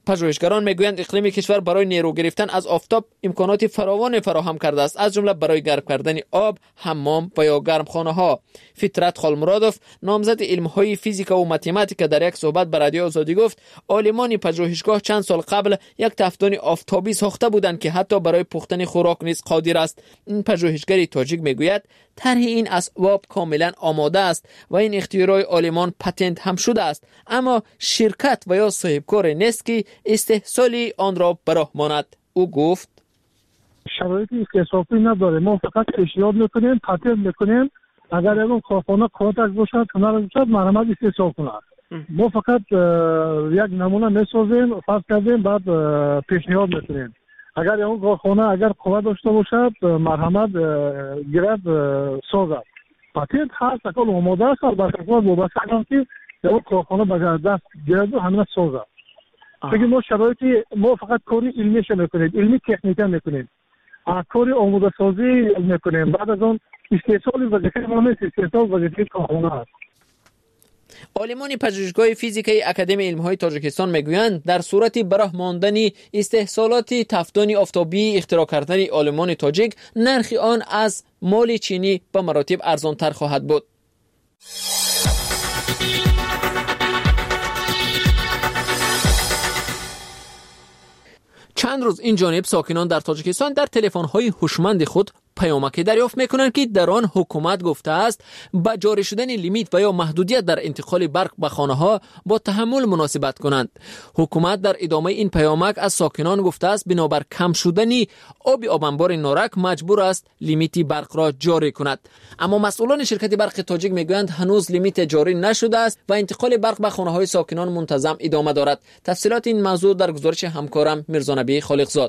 پژوهشگران میگویند اقلیم کشور برای نیرو گرفتن از آفتاب امکانات فراوان فراهم کرده است، از جمله برای گرم کردن آب، حمام و یا گرمخانه ها. فطرت خالمرادوف، نامزد علم‌های فیزیک و متماتیک، در یک صحبت به رادیو آزادی گفت عالمان پژوهشگاه چند سال قبل یک تفدان آفتابی ساخته بودند که حتی برای پختن خوراک نیز قادر است. این پژوهشگر تاجیک میگوید طرح این اسباب کاملا آماده است و این اختراع آلمان پتنت هم شده است، اما شرکت و یا صاحبکار نیست که استحصال آن را به راه ماند. او گفت شرایطی اختصاصی نداره، ما فقط پیشنهاد میکنیم، پتنت میکنیم، اگر اون کارخانه کاتک باشد هنر باشد مرمت استحصال کنه. ما فقط یک نمونه میسازیم، فرض کردیم، بعد پیشنهاد میکنیم. اگر اون کارخانه اگر قوت داشته باشد مرحمت گیرد سازد. پتنت هست، اکل آماده است، البته وابسته است که اون کارخانه به دست گیرد و همه سازد. بگیم ما شرایطی، ما فقط کاری علمیش میکنیم، علمی تکنیکی میکنیم، کاری آماده سازی میکنیم، بعد از اون استحصال وظیفه ما نیست، استحصال وظیفه کارخانه است. عالمان پژوهشگاه فیزیکی اکادمی علم‌های تاجیکستان میگویند در صورت به راه ماندن استحصالات تفدان آفتابی اختراع کردن عالمان تاجیک، نرخ آن از مال چینی به مراتب ارزان‌تر خواهد بود. چند روز این جانب ساکنان در تاجیکستان در تلفن‌های هوشمند خود پیامکی دریافت میکنند که در آن حکومت گفته است با جاری شدن لیمیت و یا محدودیت در انتقال برق به خانه‌ها با تحمل مناسبت کنند. حکومت در ادامه این پیامک از ساکنان گفته است بنابر کم شدن آب انبار نارک مجبور است لیمیت برق را جاری کند. اما مسئولان شرکت برق تاجیک میگویند هنوز لیمیت جاری نشده است و انتقال برق به خانه‌های ساکنان منتظم ادامه دارد. تفصیلات این موضوع در گزارش همکارم میرزا نبی خالقزاد.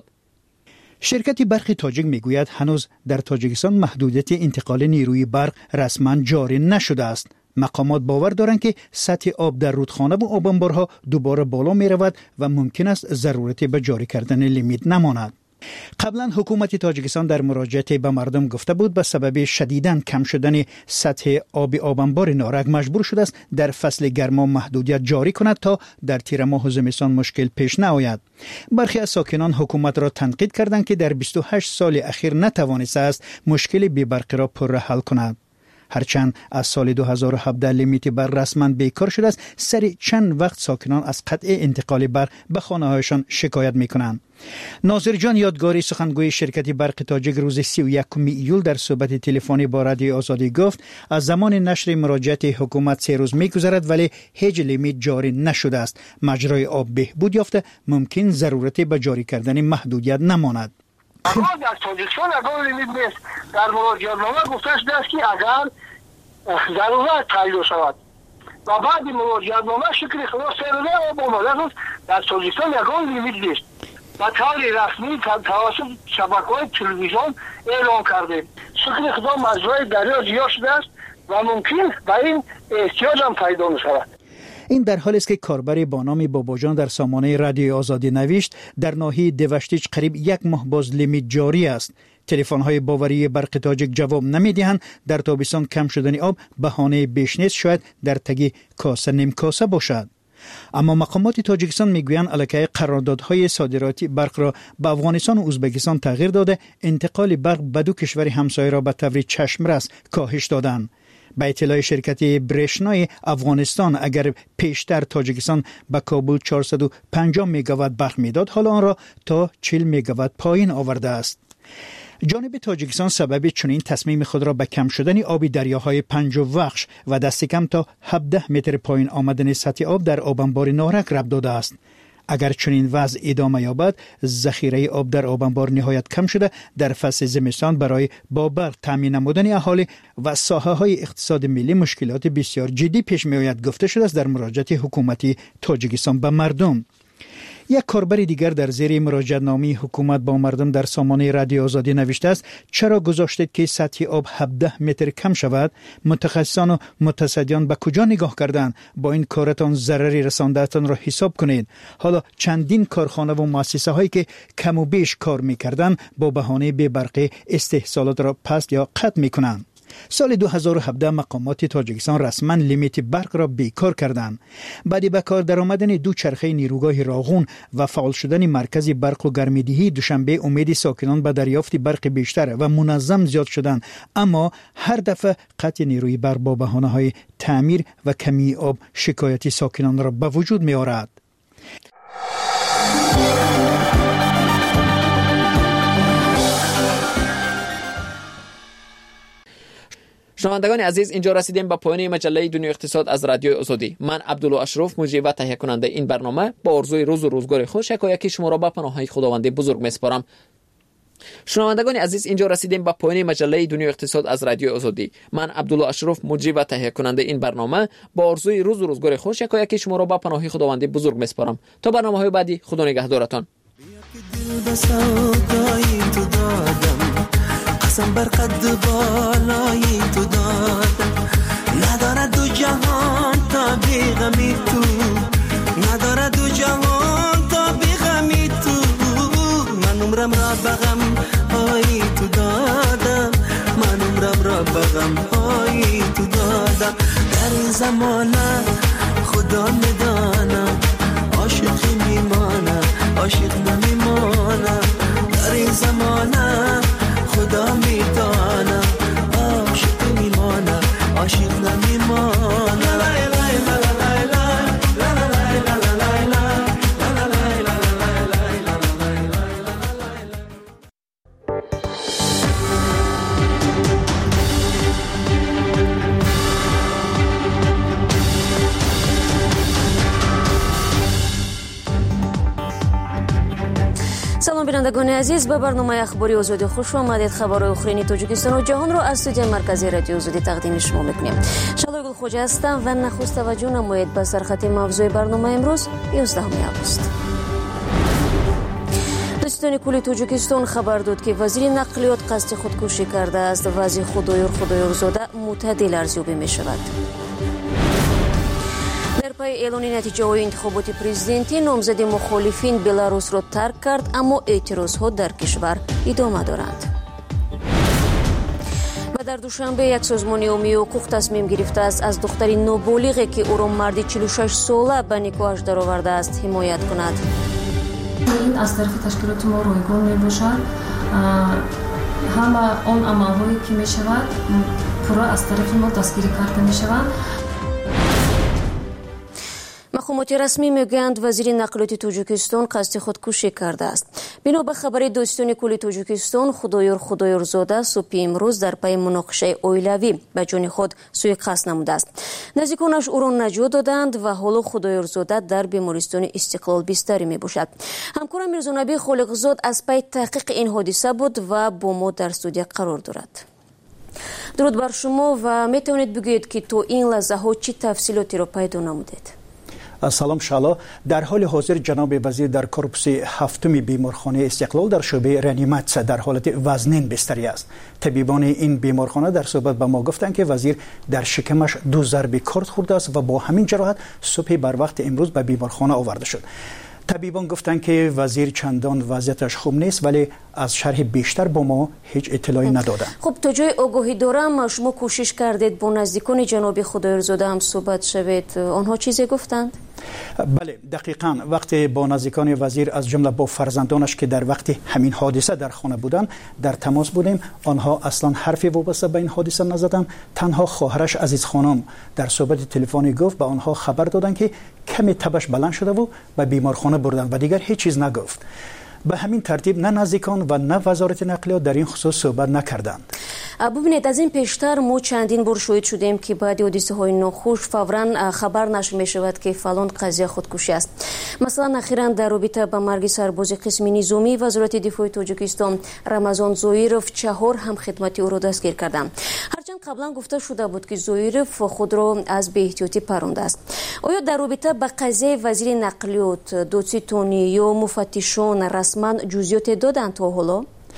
شرکت برق تاجیک میگوید هنوز در تاجیکستان محدودیت انتقال نیروی برق رسما جاری نشده است. مقامات باور دارند که سطح آب در رودخانه و آب انبارها دوباره بالا می رود و ممکن است ضرورتی به جاری کردن لیمیت نماند. قبلا حکومت تاجیکستان در مراجعه به مردم گفته بود به سبب شدیداً کم شدن سطح آب انبار نارک مجبور شده است در فصل گرما محدودیت جاری کند تا در تیر ماه و زمستان مشکل پیش نیاید. برخی از ساکنان حکومت را تنقید کردند که در 28 سال اخیر نتوانسته است مشکل بی‌برقی را پر حل کند. هرچند از سال 2017 لیمیت برق رسما بیکار شده است، سری چند وقت ساکنان از قطع انتقال برق به خانه‌هایشان شکایت می‌کنند. ناظر جان یادگاری سخنگوی شرکت برق تاجیک روز 31 ایول در صحبت تلفنی با رادیو آزادی گفت از زمان نشر مراجعه حکومت 3 روز می‌گذرد ولی هیچ لیمیت جاری نشده است. مجرای آب بهبود یافته، ممکن ضرورتی به جاری کردن محدودیت نماند. اما در تاجیکستان اگر لیمیت نیست، در مراجعه‌نامه گفته شده است که اگر ضرورت تعیین شود و بعد مراجعه‌نامه شکل خلاص کرده آب آماده است، در تاجیکستان اگر لیمیت نیست و طور رسمی توسط شبکه‌های تلویزیون اعلام کرده شکل خدا مجرای دریا زیاد شده است و ممکن به این احتیاج هم پیدا می‌شود. این در حالی است که کاربر با نام باباجان در سامانه رادیو آزادی نوشت در ناحیه دوشتیج قریب 1 ماه باز لیمیت جاری است. تلفن‌های باوری برق تاجیک جواب نمی‌دهند. در تابستان کم شدن آب بهانه بیش نیست، شاید در تگی کاسه نیم کاسه باشد. اما مقامات تاجیکستان میگویند علاقه قراردادهای صادراتی برق را به افغانستان و ازبکستان تغییر داده، انتقال برق به دو کشور همسایه را به طور چشمرس کاهش دادند. به اطلاع شرکت برشنای افغانستان اگر پیشتر تاجیکستان به کابل 450 میگاوات برق میداد، حالا آن را تا 40 میگاوات پایین آورده است. جانب تاجیکستان سبب چنین تصمیم خود را به کم شدن آب دریاهای پنجوخش و دست کم تا 17 متر پایین آمدن سطح آب در آب انبار نارک ربط داده است. اگر چنین وضع ادامه یابد، ذخیره آب در آب انبار نهایت کم شده در فصل زمستان برای با برق تامین نمودن اهالی و ساحه‌های اقتصاد ملی مشکلات بسیار جدی پیش می‌آید گفته شده است در مراجعه حکومت تاجیکستان به مردم. یک کاربر دیگر در زیر مراجعه‌نامه حکومت با مردم در سامانه رادیو آزادی نوشته است چرا گذاشتید که سطح آب 17 متر کم شود؟ متخصصان و متصدیان به کجا نگاه کردند؟ با این کارتان ضرری رسانده‌تان را حساب کنید. حالا چندین کارخانه و مؤسسه هایی که کم و بیش کار می‌کردند با بهانه بی‌برقی استحصالات را پس یا قطع می‌کنند. سال 2017 مقامات تاجیکستان رسما لیمیت برق را بیکار کردند. بعد به کار درآمدن دوچرخه نیروگاه راغون و فعال شدن مرکز برق و گرمایدهی دوشنبه امید ساکنان به دریافت برق بیشتر و منظم زیاد شدند، اما هر دفعه قطع نیروی برق با بهانه‌های تعمیر و کمی آب شکایت ساکنان را به وجود می آورد. شنوندگان عزیز، اینجا رسیدیم به پایان مجله دنیای اقتصاد از رادیو آزادی. من عبدالله اشرف، مجری و تهیه کننده این برنامه، با آرزوی روز و روزگار خوش یکایک شما را به پناههای خداوند بزرگ میسپارم. شنوندگان عزیز، اینجا رسیدیم به پایان مجله دنیای اقتصاد از رادیو آزادی. من عبدالله اشرف، مجری و تهیه کننده این برنامه، با آرزوی روز و روزگار خوش یکایک شما را به پناههای خداوند بزرگ میسپارم. تا برنامه‌های بعدی، خدا نگهدارتان. قسم بر قد بالای تو دادم، نداره دو جهان تا بی غمی تو، نداره دو جهان تا بی غمی تو. من عمرم را بغم های تو دادم، من عمرم را بغم های تو دادم. در این زمانه خدا میدانه، عاشقی میمانه عاشق نمیمانه. در این زمانه خدا میدانه، عاشق میمانه عاشق نمیمانه. سلام بینندگان عزیز، به برنامه اخباری آزادی خوش آمدید. خبرهای آخرین تاجیکستان و جهان را از استودیو مرکزی رادیو آزادی تقدیم شما میکنیم. شالای گلخوجه هستم و نخست توجه نمایید به سرخط موضوع برنامه امروز 11 آگوست. دستان کلی تاجیکستان خبر داد که وزیر نقلیات قصد خودکشی کرده است. وزیر خدایور زاده معتدل ارزیابی می شود. در پی اعلان نتیجه های انتخابات پرزیدنتی، نامزد مخالفین بلاروس را ترک کرد، اما اعتراض ها در کشور ادامه دارند. و در دوشنبه یک سازمان عمومی حقوق تصمیم گرفته است از دختری نابالغی که او را مردی 46 ساله به نکاحش درآورده است حمایت کند. این از طرف تشکیلات ما رایگان می باشد. همه آن عملهایی که می شود پورا از طرف ما دستگیری کرده می شود. مقامات رسمی میگویند وزیر نقلیات تاجیکستان قصد خودکشی کرده است. بنا به خبر دوستان کلی تاجیکستان، خدایور زاده صبح امروز در پی مناقشه عائلوی به جان خود سوءقصد نموده است. نزدیکانش او را نجات دادند و حالا خدایور زاده در بیمارستان استقلال بستری می باشد. همکارم میرزانبی خالقزاد از پی تحقیق این حادثه بود و با ما در استودیو قرار دارد. درود بر شما و میتوانید بگویید که تو این لحظه ها چه تفصیلاتی را پیدا نمودید؟ سلام شالا. در حال حاضر جناب وزیر در کورپس هفتم بیمارخانه استقلال در شعبه رانیمات در حالت وزنین بستری است. طبیبان این بیمارخانه در صحبت با ما گفتند که وزیر در شکمش 2 ضربه کارد خورده است و با همین جراحت صبح بر وقت امروز به بیمارخانه آورده شد. طبیبان گفتند که وزیر چندان وضعیتش خوب نیست، ولی از شرح بیشتر با ما هیچ اطلاعی ندادند. خب تا جای آگاهی دارم شما کوشش کردید با نزدیکان جناب خدایورزاده هم صحبت شوید، آنها چیزی گفتند؟ بله دقیقاً. وقتی با نزدیکان وزیر از جمله با فرزندانش که در وقت همین حادثه در خانه بودند در تماس بودیم، آنها اصلا حرفی وابسته به این حادثه نزدند. تنها خواهرش عزیز خانم در صحبت تلفنی گفت به آنها خبر دادند که کمی تبش بلند شده و به بیمارخانه بردند و دیگر هیچ چیز نگفت. به همین ترتیب نه نزدیکان و نه وزارت نقلیات در این خصوص صحبت نکردند. ببینید، از این پیشتر ما چندین بار شاهد شدیم که بعد حادثه های ناخوش فوراً خبر نشر می شود که فلان قضیه خودکشی است. مثلا اخیراً در رابطه با مرگ سرباز قسم نظامی وزارت دفاع تاجیکستان رمضان زویروف 4 هم خدمتی او را دستگیر کردند. هرچند قبلا گفته شده بود که زویروف خود را از بی‌احتیاطی پرانده است. آیا در رابطه با قضیه وزیر نقلیات دادستانی یا مفتشان رسما جزئیات دادند تا حالا؟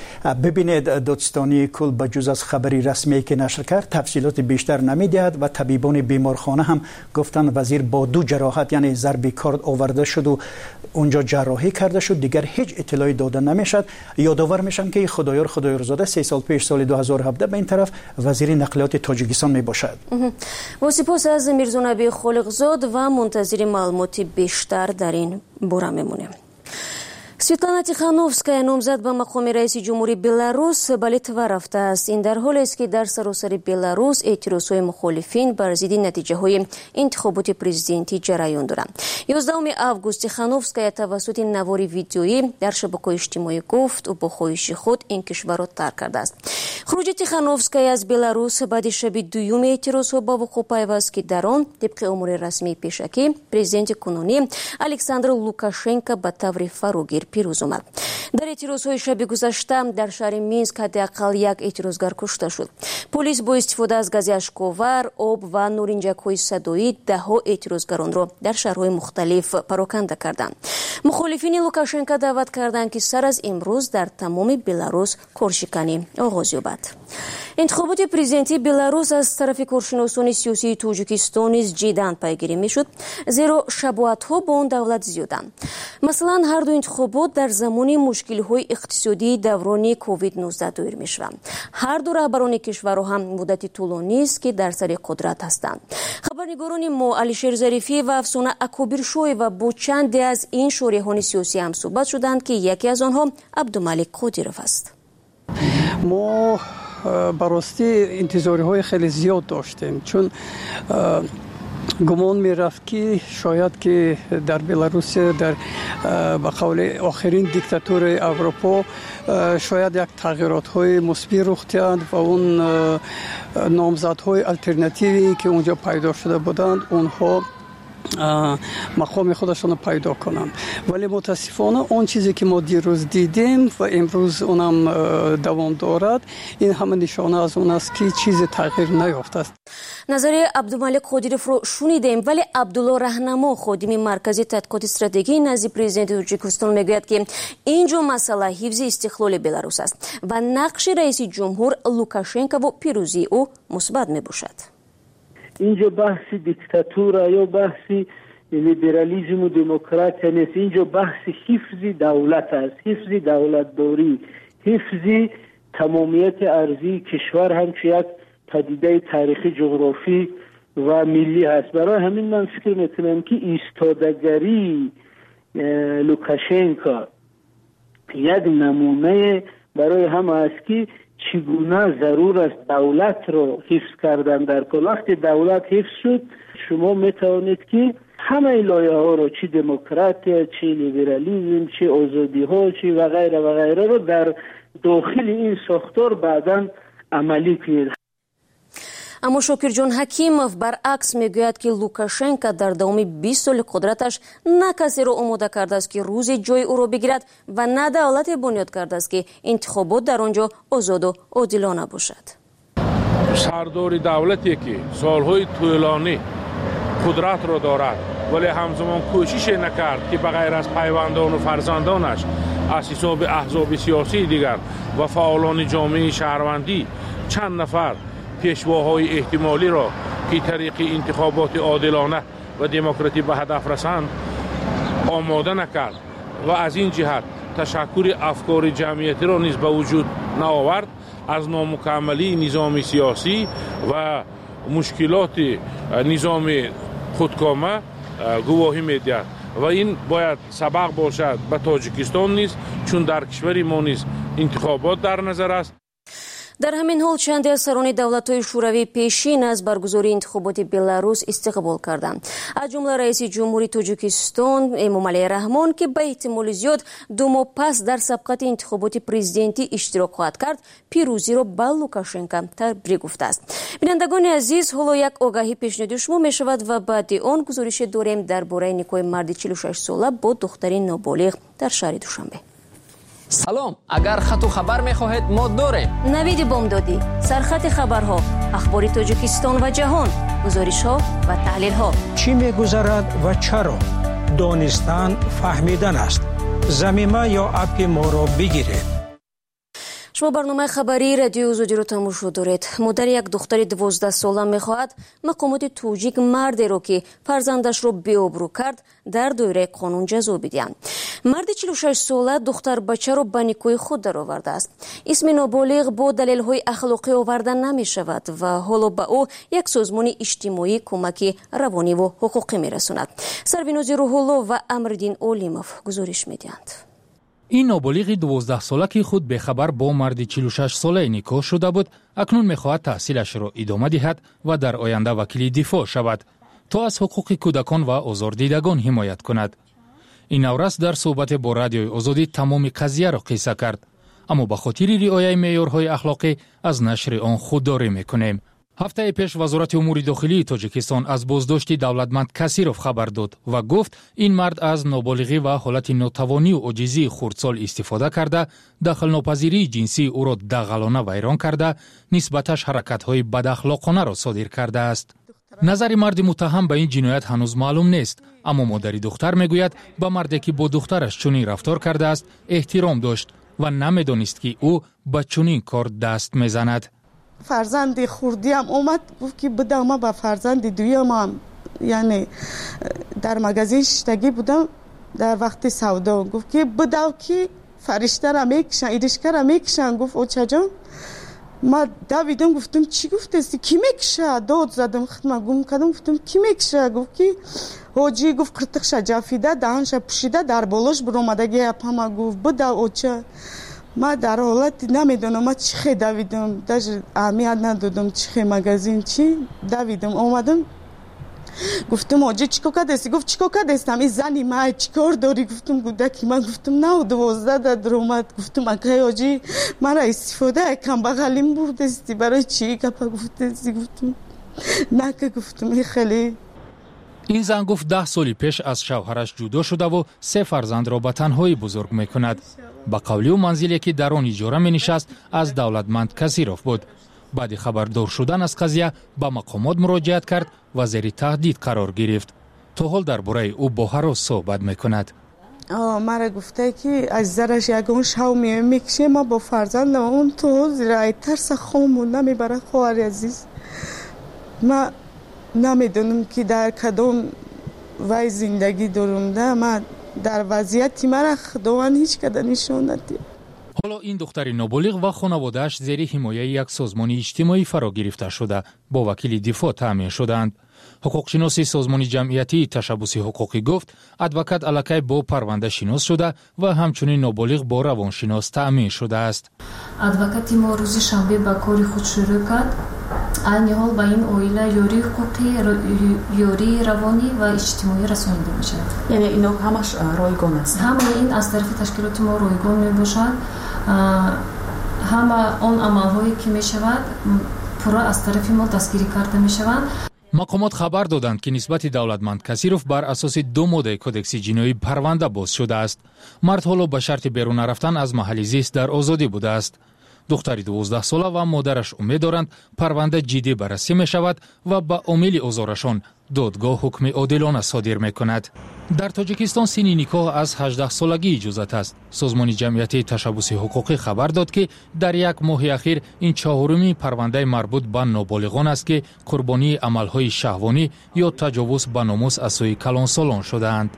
ببینید دادستانی کل بجز از خبری رسمی که نشر کرد تفصیلات بیشتر نمی‌دهد و طبیبان بیمارخانه هم گفتن وزیر با 2 جراحت یعنی ضربی کارد آورده شد و اونجا جراحی کرده شد، دیگر هیچ اطلاعی داده نمیشد. یادآور میشم که خدایار زاده 3 سال پیش سال 2017 به این طرف وزیر نقلیات تاجیکستان می باشد. با سپاس از میرزا نبی خالقزاد و منتظر معلومات بیشتر در این باره میمونیم. سویتلانا تیخانوفسکایا نامزد به مقام رئیس جمهوری بلاروس به لیتوا رفته است. این در حالی است که در سراسر بلاروس اعتراضهای مخالفین بر ضد نتیجه‌های انتخابات پرزیدنتی جریان دارند. 11 آگوست تیخانوفسکایا توسط نواری ویدیویی در شبکه‌های اجتماعی گفت و با خواهش خود این کشور را ترک کرده است. خروج تیخانوفسکایا از بلاروس بعد شب دوم اعتراضها با وقوع پیوست که در آن طبق امور رسمی پیشکی پرزیدنت کنونی الکساندر لوکاشنکو به طور فراگیر پیروز آمد. در اعتراضهای شب گذشته در شهر مینسک حداقل 1 اعتراضگر کشته شد. پلیس با استفاده از گاز اشک‌آور، آب و نورنجک‌های صدایی 10 اعتراضگران را در شهرهای مختلف پراکنده کردند. مخالفین لوکاشنکو دعوت کردند که سر از امروز در تمام بلاروس کارشکنی آغاز یابد. انتخابات پرزیدنتی بلاروس از طرف کارشناسان سیاسی تاجیکستان نیز جدی پیگیری میشد، زیرا شباهت‌ها با آن دولت زیادند. مثلا هر دو انتخابات در زمان مشکل‌های اقتصادی دوران کووید 19 دایر میشوند. هر دو رهبران کشورها هم مدت طولانی است که در سر قدرت هستند. خبرنگاران ما علیشیر ظریفی و افسانه اکابرشوی و با چند از این شریحان سیاسی هم صحبت شدند که یکی از آنها عبدالملک قادیروف است. ما براستی انتظارهای خیلی زیاد داشتیم، چون گمان می رفت که شاید که در بلاروس در به قول آخرین دیکتاتور اروپا شاید یک تغییرات های مثبت رخ دهد و اون نامزدهای الटरनेटिवی که اونجا پیدا شده بودند اونها مقام خودشون پیدا کنند. ولی متاسفانه اون چیزی که ما دیروز دیدیم و امروز اونم دوام دارد، این همه نشانه از اون است که چیز تغییر نیافته است. نظر عبدالملک قادیروف رو شنیدیم، ولی عبدالله رهنما خادم مرکز تحقیقات استراتژی نزد پرزیدنت تاجیکستان میگوید که اینجا مسئله حفظ استقلال بلاروس است و نقش رئیس جمهور لوکاشنکو و پیروزی او مثبت میباشد. اینجا بحث دیکتاتور یا بحث لیبرالیسم و دموکراسی نیست، اینجا بحث حفظ دولت است، حفظ دولتداری، حفظ تمامیت ارضی کشور همچون یک پدیده تاریخی جغرافی و ملی هست. برای همین من فکر میکنم که ایستادگری لوکاشنکو یک نمونه برای همه است که چگونه ضرور است دولت رو حفظ کردن. در کل وقت دولت حفظ شد شما میتوانید که همه لایه ها رو، چه دموکراسی، چه لیبرالیسم، چه آزادی ها، چه و غیره رو در داخل این ساختار بعداً عملی کنید. اما شاکر جان حکیمов برعکس میگوید که لوکاشنکو در دوام 20 سال قدرتش نه کسی را آماده کرده است که روزی جای او را بگیرد و نه دولت بنیاد کرده است که انتخابات در آنجا آزاد و عادلانه باشد. سردار دولتی که سالهای طولانی قدرت را دارد ولی همزمان کوشش نکرد که بغیر از پیوندان و فرزندانش از حساب احزاب سیاسی دیگر و فعالان جامعه شهروندی چند نفر پیشواهای احتمالی را که طریق انتخابات عادلانه و دموکراتی به هدف رسند آماده نکرد و از این جهت تشکر افکار جمعیتی را نیز به وجود نآورد، از نامکملی نظام سیاسی و مشکلات نظام خودکامه گواهی می‌دهد و این باید سبق باشد به تاجیکستان نیز، چون در کشور ما نیز انتخابات در نظر است. در همین حال چند از سران دولت‌های شوروی پیشین از برگزاری انتخابات بلاروس استقبال کردند، از جمله رئیس جمهوری تاجیکستان امامعلی رحمان که به احتمال زیاد 2 ماه پس در سبقت انتخابات پرزیدنتی اشتراک خواهد کرد، پیروزی را به لوکاشنکو تبریک گفته است. بینندگان عزیز، حالا یک آگاهی پیشنهاد شما می شود و بعد آن گزارش داریم درباره نکاح مرد 46 ساله با دختری نابالغ در شهر دوشنبه. سلام، اگر خط و خبر می‌خواهید ما داریم. نوید بامدادی، سرخط خبرها، اخبار تاجیکستان و جهان، گزارش‌ها و تحلیل‌ها. چی می‌گذرد و چرا؟ دانستن فهمیدن است. زمینه یا اپ ما را بگیرید. شما برنامه خبری رادیو آزادی رو تماشا دارید. مادر یک دختر 12 ساله میخواهد مقامات توجیک مردی رو که فرزندش رو بی‌آبرو کرد در دایره قانون جزا بدهند. مرد 46 ساله دختر بچه رو به نیکوی خود درآورده است. اسم نابالغ با دلیل‌های اخلاقی آورده نمی‌شود و حالا به او یک سازمان اجتماعی کمک روانی و حقوقی می‌رساند. سربیناز روح‌الله و امردین اولیموف گزارش می‌دهند. این نابالغ 12 ساله که خود به خبر با مرد 46 ساله نیکا شده بود، اکنون می‌خواهد تحصیلش را ادامه دهد و در آینده وکیل دفاع شود تا از حقوق کودکان و آزاردیدگان حمایت کند. این نورس در صحبت با رادیوی آزادی تمام قضیه را قصه کرد، اما به خاطر رعایت معیارهای اخلاقی از نشر آن خودداری می‌کنیم. هفته پیش وزارت امور داخلی تاجیکستان از بازداشت دولتمند کسیروف خبر داد و گفت این مرد از نابالغی و حالت ناتوانی و عاجزی خردسال استفاده کرده، دخل ناپذیری جنسی او را دغلانه ویران کرده، نسبتش حرکت‌های بداخلاقانه را صادر کرده است. نظر مرد متهم به این جنایت هنوز معلوم نیست، اما مادر دختر میگوید به مردی که با دخترش چنین رفتار کرده است احترام داشت و نمیدانست که او به چنین کار دست میزند. فرزند خوردی هم اومد گفت که بدم با فرزند دویم هم، یعنی در مغازه شتگی بودم در وقت سودا، گفت که بدو که فرشته را میکشن ایرشکه را میکشن. گفت اوچه جان ما دویدم گفتم چی گفته کی میکشه؟ داد زدم خدمت گم کردم گفتم کی میکشه؟ گفت که حاجی گفت قرتقش جافیده دهنش پوشیده در بالش برآمدگی اپما. گفت بدو اوچه ما در حالت نمیدونم ما چی خی دویدم، در اهمیت ندادم چی خی مگزین چی دویدم اومدم گفتم حاجی چیکار کردی؟ گفت چیکار کردم این زنی ما چیکار داری؟ گفتم گودکی من گفتم نه 12 در اومد. گفتم اگه حاجی مرا استفاده کم بغلیم بردستی برای چی گپا گفتی؟ گفتم نه که گفتم این خیلی. این زن گفت 10 سال پیش از شوهرش جدا شده و 3 فرزند را به تنهایی بزرگ میکند. با قولی و منزلی که در آن اجاره می نشست از دولتمند کسیروف بود. بعد خبردار شدن از قضیه به مقامات مراجعت کرد و زیر تهدید قرار گرفت. تا حال درباره او با هراس صحبت میکند. مرا گفته که از زرش یگان شو میکشه ما با فرزندم اون تو زیر ترس خامون نمیبره. خواهر عزیز ما نمیدونم که در کدام وای زندگی دارم ده، ما در وضعیتی مرا خداوند هیچ کده نشون ندید. حالا این دختر نابالغ و خانواده‌اش زیر حمایت یک سازمان اجتماعی فرا گرفته شده با وکیل دفاع تامین شدند. حقوقشناسی سازمان جمعیتی تشبث حقوقی گفت ادوکات الکی با پرونده شناس شده و همچنین نابالغ با روانشناس تامین شده است. ادوکات ما روز شنبه با کار خود شروع کرد. این حال با این اویله یوری حقوقی، یوری روانی و اجتماعی رسانیده میشه. یعنی اینا همش رایگان است. همه این از طرف تشکیلات ما رایگان میباشد. همه آن عملهایی که میشود پورا از طرف ما دستگیری کرده میشوند. مقامات خبر دادند که نسبت دولتمند کسیروف بر اساس 2 ماده کدکس جنایی پرونده باز شده است. مرد حالا به شرط بیرون رفتن از محل زیست در آزادی بوده است. دختر 12 ساله و مادرش امید دارند پرونده جدی بررسی می شود و به عامل آزارشان دادگاه حکم عادلانه صادر می کند. در تاجیکستان سن نکاح از 18 سالگی اجازت است. سازمان جمعیتی تشبث حقوقی خبر داد که در یک ماه اخیر این 4مین پرونده مربوط به نابالغان است که قربانی عملهای شهوانی یا تجاوز به ناموس از سوی کلانسالان شده‌اند.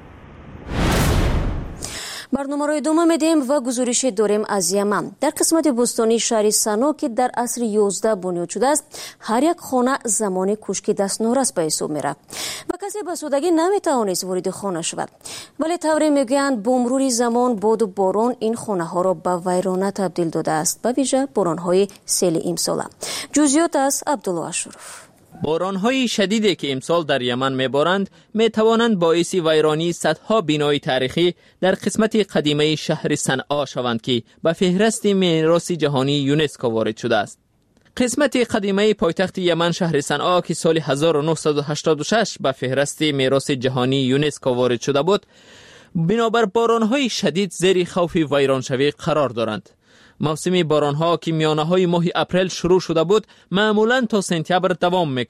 برنامه را ادامه میدیم و گزارش داریم از یمن. در قسمت بستانی شهر سنا که در عصر 11 بنیاد شده است، هر یک خانه زمان کشکی دست نورس به حساب میره و کسی به سادگی نمیتوانست وارد خانه شود. ولی طوری میگویند با مرور زمان باد و باران این خانه ها را به ویرانه تبدیل داده است، به ویژه باران های سیل امسال. جزئیات از عبدالله اشرف. باران‌های شدیدی که امسال در یمن می‌بارند می‌توانند باعث ویرانی صدها بنای تاریخی در قسمت قدیمی شهر صنعا شوند که به فهرست میراث جهانی یونسکو وارد شده است. قسمت قدیمی پایتخت یمن شهر صنعا که سال 1986 به فهرست میراث جهانی یونسکو وارد شده بود، بنابر باران‌های شدید زیر خوف ویرانشوی قرار دارند. موسم باران‌ها که میانه‌های ماه اپریل شروع شده بود معمولاً تا سپتامبر دوام می‌کنند.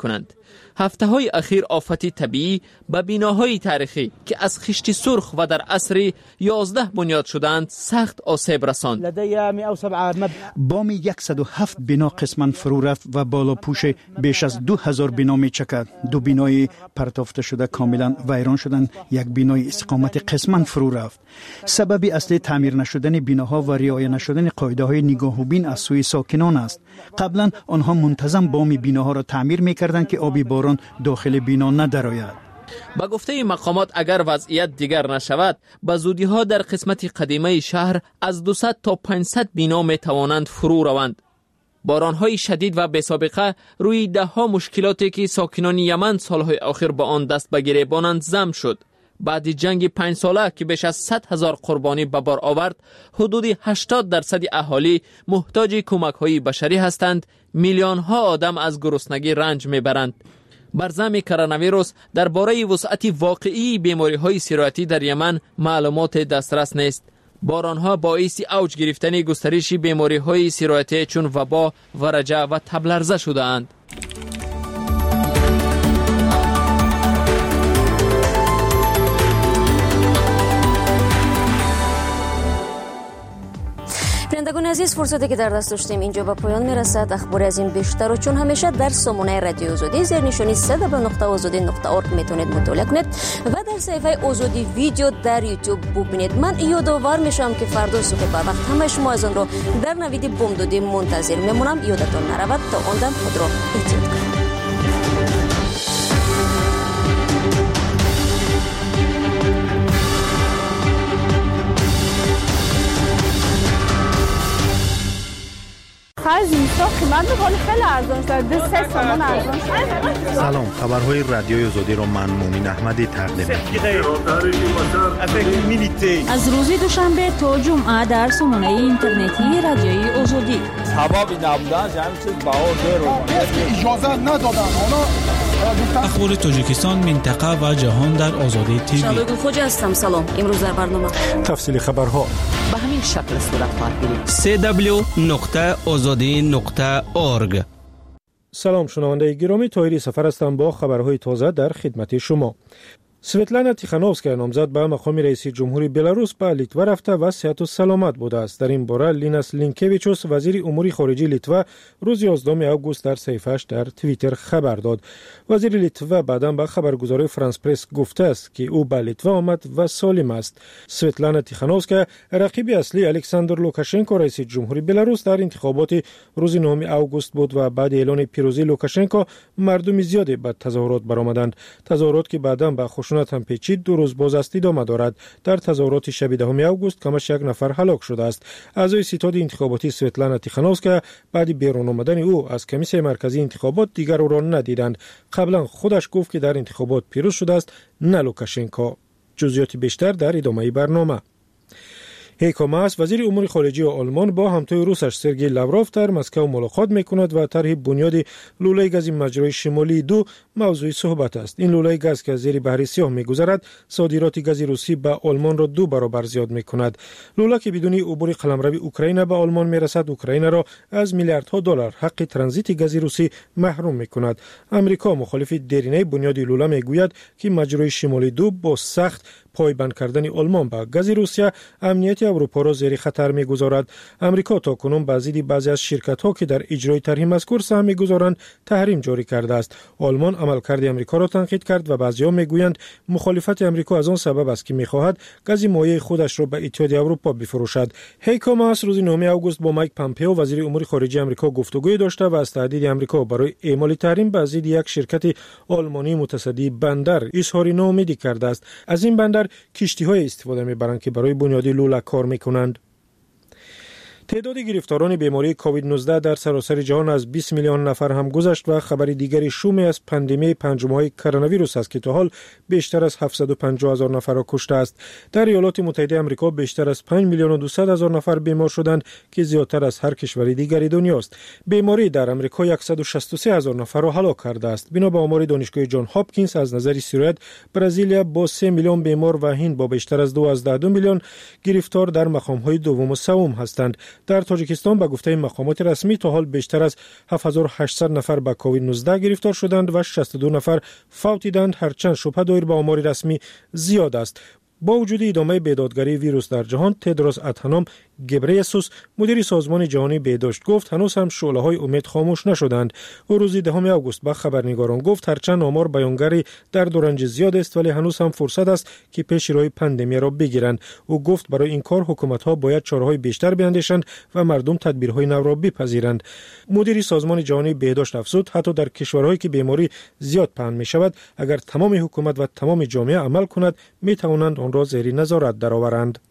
هفته‌های اخیر آفتی طبیعی به بناهای تاریخی که از خشت سرخ و در عصر 11 بنیاد شدند سخت آسیب رساند. بام 107 بنا قسما فرو رفت و بالا پوش بیش از 2000 بنا میچکد. دو بینای پرتافته شده کاملا ویران شدند، یک بینای استقامت قسما فرو رفت. سبب اصلی تعمیر نشدن بیناها و رعایت نشدن قاعده‌های نگاه و بین از سوی ساکنان است. قبلا آنها منتظم بام بیناها را تعمیر می‌کردند که آب باران داخل بنا ندرآید. با گفته مقامات اگر وضعیت دیگر نشود به زودی ها در قسمت قدیمه شهر از 200 تا 500 بنا می توانند فرو روند. باران های شدید و بی سابقه روی ده ها مشکلاتی که ساکنان یمن سالهای آخر با آن دست به گریبانند ضم شد. بعد جنگ 5 ساله که بیش از 100,000 قربانی به بار آورد، حدود 80% اهالی محتاج کمک های بشری هستند. میلیون ها آدم از گرسنگی رنج میبرند. بر ضمن کرونا ویروس درباره وسعت واقعی بیماری های سیرایتی در یمن معلومات دسترس نیست. بارانها باعث اوج گرفتن گسترش بیماری های سیرایتی چون وبا، ورجه و تب لرزه شده اند. شنوندگان عزیز، فرصتی که در دست داشتیم اینجا به پایان میرسد. اخبار از این بیشتر و چون همیشه در سامانه رادیو آزادی زیر نشانی www.azadi.org میتونید مطالعه کنید و در صفحه آزادی ویدیو در یوتیوب ببینید. من یادآور میشم که فردا صبح بر وقت همه شما از آن رو در نوید بامدادی منتظر میمونم. یادتان نرود تا آن دم خود را احتیاط کنید. خرج اینستا قیمت میکنه خیلی ارزان شده. 3 سامان ارزان شده. سلام، خبرهای رادیوی آزادی را من مومین احمدی تقدیم می‌کنم. از روز دوشنبه تا جمعه در سامانه اینترنتی رادیوی آزادی. سبب نبودن همین چیز بهار اجازه ندادن. اخبار تاجیکستان، منطقه و جهان در آزادی تیوی. شادو خوجا هستم. سلام. امروز در برنامه تفصیل خبرها به همین شکل صورت خواهد گرفت. www.azadi.org. سلام شنونده گرامی، طاهری سفر هستم با خبرهای تازه در خدمت شما. سویتلانا تیخانوفسکایا نامزد به مقام رئیس جمهوری بلاروس به لیتوا رفته و صحت و سلامت بوده است. در این باره لیناس لینکویچوس وزیر امور خارجه لیتوا روز 11 آگوست در صفحه‌اش در توییتر خبر داد. وزیر لیتوا بعداً به خبرگزاری فرانس پرس گفته است که او به لیتوا آمد و سالم است. سویتلانا تیخانوفسکایا رقیب اصلی الکساندر لوکاشنکو رئیس جمهوری بلاروس در انتخابات روز 9 آگوست بود و بعد اعلان پیروزی لوکاشنکو مردم زیادی به تظاهرات برآمدند. تظاهرات که بعداً به خشونت هم پیچید 2 روز باز است ادامه دارد. در تظاهرات شب 10 آگوست کمش 1 نفر هلاک شده است. اعضای ستاد انتخاباتی سویتلانا تیخانوفسکایا بعد بیرون آمدن او از کمیسیون مرکزی انتخابات دیگر او را ندیدند. قبلا خودش گفت که در انتخابات پیروز شده است، نه لوکاشنکو. جزئیات بیشتر در ادامه برنامه. هیکو ماس وزیر امور خارجه آلمان با همتای روسش سرگئی لاوروف در مسکو ملاقات میکند و طرح بنیاد لوله گاز مجرای شمالی 2 موضوع صحبت است. این لوله گاز که از زیر بحر سیاه میگذرد صادرات گاز روسی به آلمان را 2 برابر زیاد میکند. لوله که بدون عبور قلمرو اوکراین به آلمان میرسد، اوکراین را از میلیاردها دلار حق ترانزیت گاز روسی محروم میکند. امریکا مخالف دیرینه بنیاد لوله میگوید که مجرای شمالی 2 با سخت پایبند کردن آلمان به گاز روسیه امنیت اروپا را زیر خطر می‌گذارد. امریکا تاکنون بعضی از شرکت‌ها که در اجرای طرح مذکور سهم می‌گذارند تحریم جاری کرده است. آلمان عملکرد امریکا را تنقید کرد و بعضی‌ها می‌گویند مخالفت امریکا از آن سبب است که می‌خواهد گاز مایع خودش را به اتحادیه اروپا بفروشد. هیکو ماس روز 9 آگوست با مایک پامپئو وزیر امور خارجه امریکا گفتگوی داشته و از تهدید امریکا برای اعمال تحریم به ضد یک شرکت آلمانی متصدی بندر اظهار ناامیدی کرده است. از این بندر کشتی‌های استفاده می‌برند که برای بنیاد لوله کار می‌کنند. تعداد گرفتاران بیماری کووید 19 در سراسر جهان از 20 میلیون نفر هم گذشت و خبر دیگری شومی از پاندمی پنجم‌های کرونا ویروس است که تا حال بیشتر از 750,000 نفر را کشته است. در ایالات متحده آمریکا بیشتر از 5 میلیون و 200,000 نفر بیمار شدند که زیادتر از هر کشور دیگری دنیاست. بیماری در آمریکا 163,000 نفر را هلاک کرده است. بنا به آمار دانشگاه جان هاپکینز از نظر سیرایت، برزیل با 3 میلیون بیمار و هند با بیشتر از 2.2 میلیون گرفتار در مقام‌های دوم و سوم هستند. در تاجیکستان به گفته مقامات رسمی تا حال بیشتر از 7800 نفر به کووید 19 گرفتار شدند و 62 نفر فوت دیدند، هرچند شبهه دایر به آمار رسمی زیاد است. با وجود ادامه بیدادگری ویروس در جهان، تدروس ادهانوم گبریسوس مدیر سازمان جهانی بهداشت گفت هنوز هم شعله‌های امید خاموش نشدند. او روز 10 آگوست به خبرنگاران گفت هرچند آمار بیانگری در دورنج زیاد است ولی هنوز هم فرصت است که پیش روی پاندمی را بگیرند. او گفت برای این کار حکومت‌ها باید چاره‌های بیشتر بیاندیشند و مردم تدبیرهای نو را بپذیرند. مدیر سازمان جهانی بهداشت افزود حتی در کشورهایی که بیماری زیاد پهن می‌شود اگر تمام حکومت و تمام جامعه عمل کند می‌توانند آن را زیر نظارت درآورند.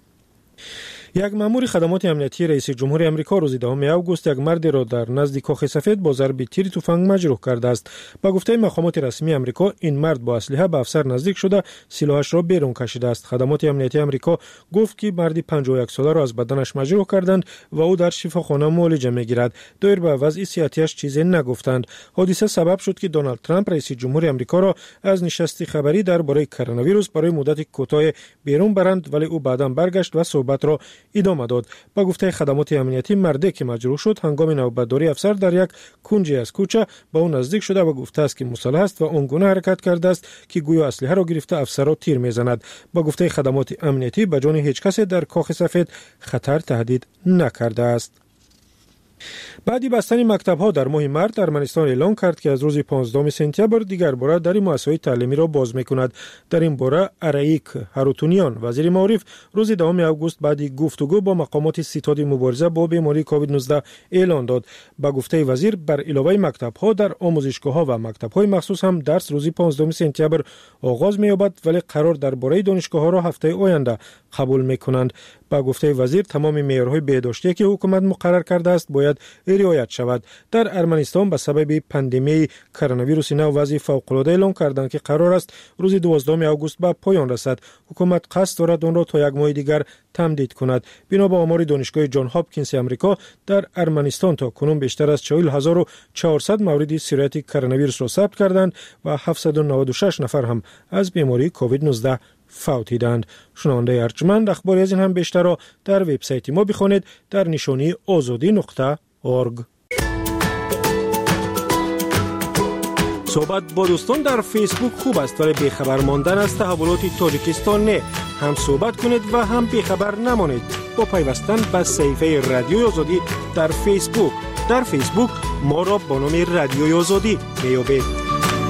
یک مأمور خدمات امنیتی رئیس جمهور آمریکا روز 10 آگوست یک مرد را در نزد کاخ سفید با ضرب تیر تفنگ مجروح کرده است. با گفته مقامات رسمی آمریکا این مرد با اسلحه به افسر نزدیک شده سلاحش را بیرون کشیده است. خدمات امنیتی آمریکا گفت که مردی 51 ساله را از بدنش مجروح کردند و او در شفاخانه معالجه می‌گیرد. دایر به وضع صحتیش چیزی نگفتند. حادثه سبب شد که دونالد ترامپ رئیس جمهور آمریکا را از نشست خبری درباره کرونا ویروس برای مدت کوتاه بیرون برند ولی او بعداً برگشت و صحبت را ادامه داد. با گفته خدمات امنیتی مردی که مجروح شد هنگام نوبتداری افسر در یک کنجی از کوچه با او نزدیک شده و گفته است که مسلح است و آنگونه حرکت کرده است که گویا اسلحه را گرفته افسر را تیر میزند. با گفته خدمات امنیتی به جان هیچ کسی در کاخ سفید خطر تهدید نکرده است. بعدی بستن مکتب‌ها در ماه مارس ارمنستان اعلام کرد که از روز 15 سپتامبر دیگر باره در مؤسسات تعلیمی را باز می‌کند. در این باره اریک هاروتونیان وزیر معارف روز 10 آگوست بعد گفتگو با مقامات ستاد مبارزه با بیماری کووید 19 اعلان داد. با گفته وزیر بر علاوه مکتب‌ها در آموزشگاه‌ها و مکتب‌های مخصوص هم درس روز 15 سپتامبر آغاز می‌یابد ولی قرار درباره دانشگاه‌ها را هفته آینده قبول می‌کنند. با گفته وزیر تمام معیارهای بهداشتی که حکومت مقرر کرده است باید رعایت شود. در ارمنستان به سبب پاندمی کرونا ویروس نو وضع فوق‌العاده اعلام کردند که قرار است روز 12 آگوست به پایان رسد. حکومت قصد دارد آن را تا یک ماه دیگر تمدید کند. بنا به آمار دانشگاه جان هاپکینز آمریکا در ارمنستان تا کنون بیشتر از 40400 مورد سیریت کرونا ویروس را ثبت کردند و 796 نفر هم از بیماری کووید 19 فوت دیدند. شنونده ارجمند اخباری از این هم بیشتر را در وبسایت ما بخوانید در نشانی azadi.org. صحبت با دوستان در فیسبوک خوب است ولی بیخبر ماندن از تحولات تاجیکستان نه. هم صحبت کنید و هم بیخبر نمانید با پیوستن به صفحه رادیوی آزادی در فیسبوک. در فیسبوک ما را با نام رادیوی آزادی میابید.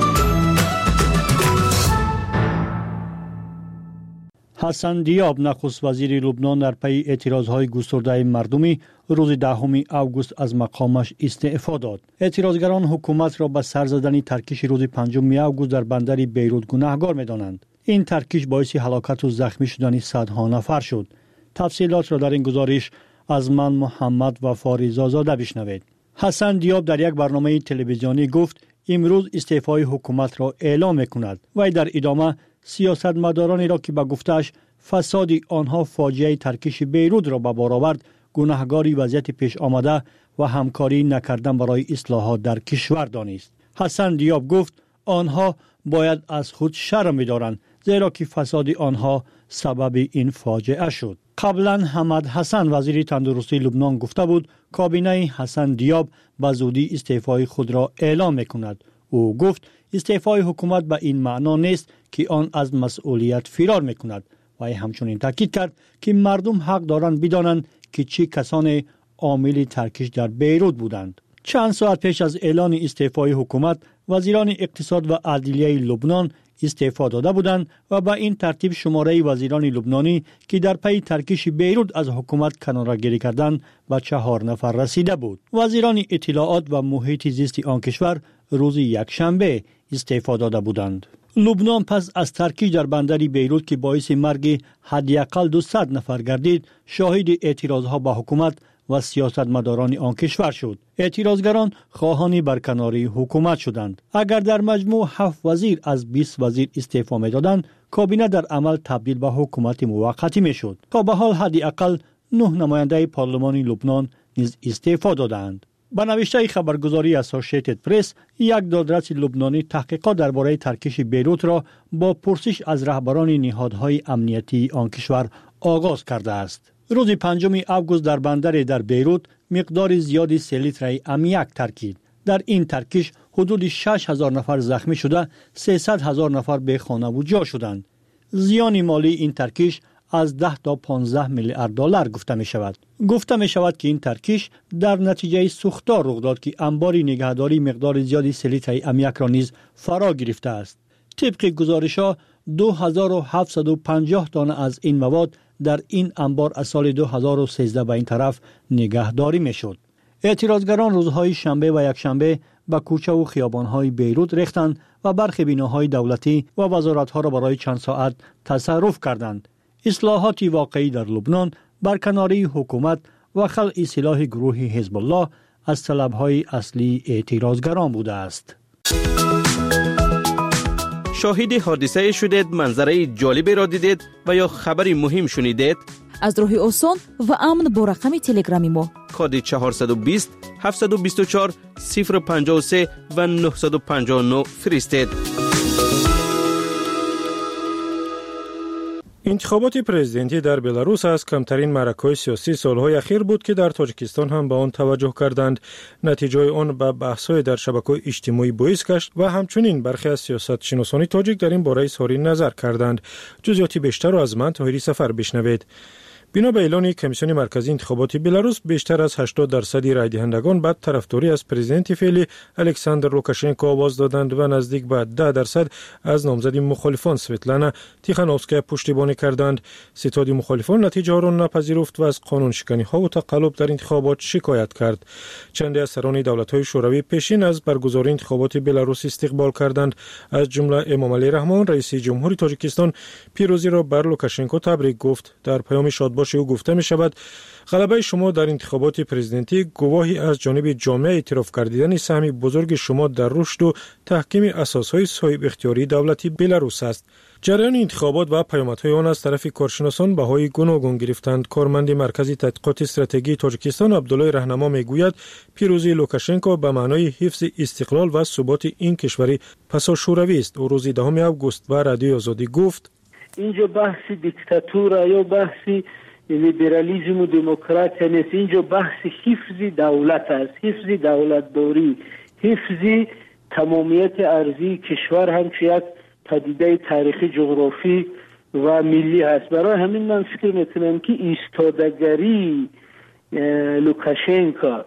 حسن دیاب نخست وزیر لبنان در پی اعتراضهای گسترده مردمی روز 10 آگوست از مقامش استعفا داد. اعتراضگران حکومت را به سر زدن ترکیش روز 5 آگوست در بندر بیروت گناهکار می‌دانند. این ترکیش باعث هلاکت و زخمی شدن صدها نفر شد. تفصیلات را در این گزارش از من محمد وفاری زاده بشنوید. حسن دیاب در یک برنامه تلویزیونی گفت امروز استعفای حکومت را اعلام می‌کند و در ادامه سیاستمدارانی را که به گفتش فساد آنها فاجعه ترکیش بیروت را به بار آورد گناهکاری وضعیت پیش آمده و همکاری نکردن برای اصلاحات در کشور دانست. حسن دیاب گفت آنها باید از خود شرم بدارند زیرا که فساد آنها سبب این فاجعه شد. قبلا حمد حسن وزیر تندرستی لبنان گفته بود کابینه حسن دیاب به زودی استعفای خود را اعلام میکند. او گفت استعفای حکومت به این معنا نیست که آن از مسئولیت فرار میکند و همچنین تاکید کرد که مردم حق دارند بدانند که چه کسان عامل ترکیش در بیروت بودند. چند ساعت پیش از اعلان استعفای حکومت وزیران اقتصاد و عدلیه لبنان استعفا داده بودند و به این ترتیب شماره وزیران لبنانی که در پی ترکیش بیروت از حکومت کناره‌گیری کردند به 4 نفر رسیده بود. وزیران اطلاعات و محیط زیست آن کشور روز یکشنبه استعفا داده بودند. لبنان پس از ترکیش در بندر بیروت که باعث مرگ حداقل 200 نفر گردید شاهد اعتراضها به حکومت و سیاستمداران آن کشور شد. اعتراضگران خواهان برکناری حکومت شدند. اگر در مجموع 7 وزیر از 20 وزیر استعفا می‌دادند، کابینه در عمل تبدیل به حکومت موقتی می‌شد. تا به حال حداقل 9 نماینده پارلمان لبنان نیز استعفا دادند. با نوشته خبرگزاری اسوسییتد پرس، یک دادرس لبنانی تحقیقات درباره ترکیش بیروت را با پرسش از رهبران نهادهای امنیتی آن کشور آغاز کرده است. روز 5 آگوست در بندر در بیروت مقدار زیادی 3 لیتر آمیاک ترکید. در این ترکیش حدود 6,000 نفر زخمی شده، 300,000 نفر به خانه و جا شدند. زیان مالی این ترکیش از 10 تا 15 میلیارد دلار گفته می شود. گفته می شود که این ترکیش در نتیجه سوختار رخ داد که انبار نگهداری مقدار زیادی 3 لیتر آمیاک را نیز فرا گرفته است. طبق گزارش‌ها 2750 دانه از این مواد در این انبار از سال 2013 به این طرف نگهداری می شد. اعتراضگران روزهای شنبه و یکشنبه به کوچه و خیابان‌های بیروت ریختند و برخی بناهای دولتی و وزارت‌ها را برای چند ساعت تصرف کردند. اصلاحات واقعی در لبنان، برکناری حکومت و خلع سلاح گروه حزب الله از طلب‌های اصلی اعتراضگران بوده است. شاهد حادثه شدید، منظره جالبی را دیدید و یا خبری مهم شنیدید؟ از راه آسان و امن با رقم تلگرامی ما کد 420 724 053 و 959 فرستید. انتخابات پرزیدنتی در بلاروس از کمترین معرکه‌های سیاسی سالهای اخیر بود که در تاجیکستان هم به آن توجه کردند. نتیجه آن به بحث‌های در شبکه‌های اجتماعی باعث گشت و همچنین برخی از سیاستشناسان تاجیک در این باره اظهار نظر کردند. جزئیات بیشتر را از من طاهری سفر بشنوید. بنا به اعلان کمیسیون مرکزی انتخابات بلاروس، بیشتر از 80% رای دهندگان به طرفداری از پرزیدنت فعلی الکساندر لوکاشنکو آواز دادند و نزدیک به 10% از نامزد مخالفان سویتلانا تیخانوفسکایا پشتیبانی کردند. ستاد مخالفان نتیجه را نپذیرفت و از قانونشکنی‌ها و تقلب در انتخابات شکایت کرد. چند از سران دولت‌های شوروی پیشین از برگزاری انتخابات بلاروس استقبال کردند. از جمله امام علی رحمان رئیس جمهوری تاجیکستان پیروزی را بر لوکاشنکو تبریک گفت. در پیام شادباش او گفته می شود غلبه شما در انتخابات پرزیدنتی گواهی از جانب جامعه اعتراف کردن سهم بزرگ شما در رشد و تحکیم اساسهای صاحب اختیاری دولتی بلاروس است. جریان انتخابات و پیامدهای آن از طرف کارشناسان بهای گوناگون گرفتند. کارمند مرکزی تحقیقات استراتژی تاجیکستان عبدالله رهنما میگوید پیروزی لوکاشنکو به معنای حفظ استقلال و ثبات این کشور پساشوروی است. او روز 10 آگوست به رادیوی آزادی گفت اینجا بحث دیکتاتور یا بحث لیبرالیسم و دموکراسی نیست، اینجا بحث حفظ دولت است، حفظ دولتداری، حفظ تمامیت ارضی کشور همچون یک پدیده تاریخی جغرافی و ملی هست. برای همین من فکر میکنم که ایستادگری لوکاشنکو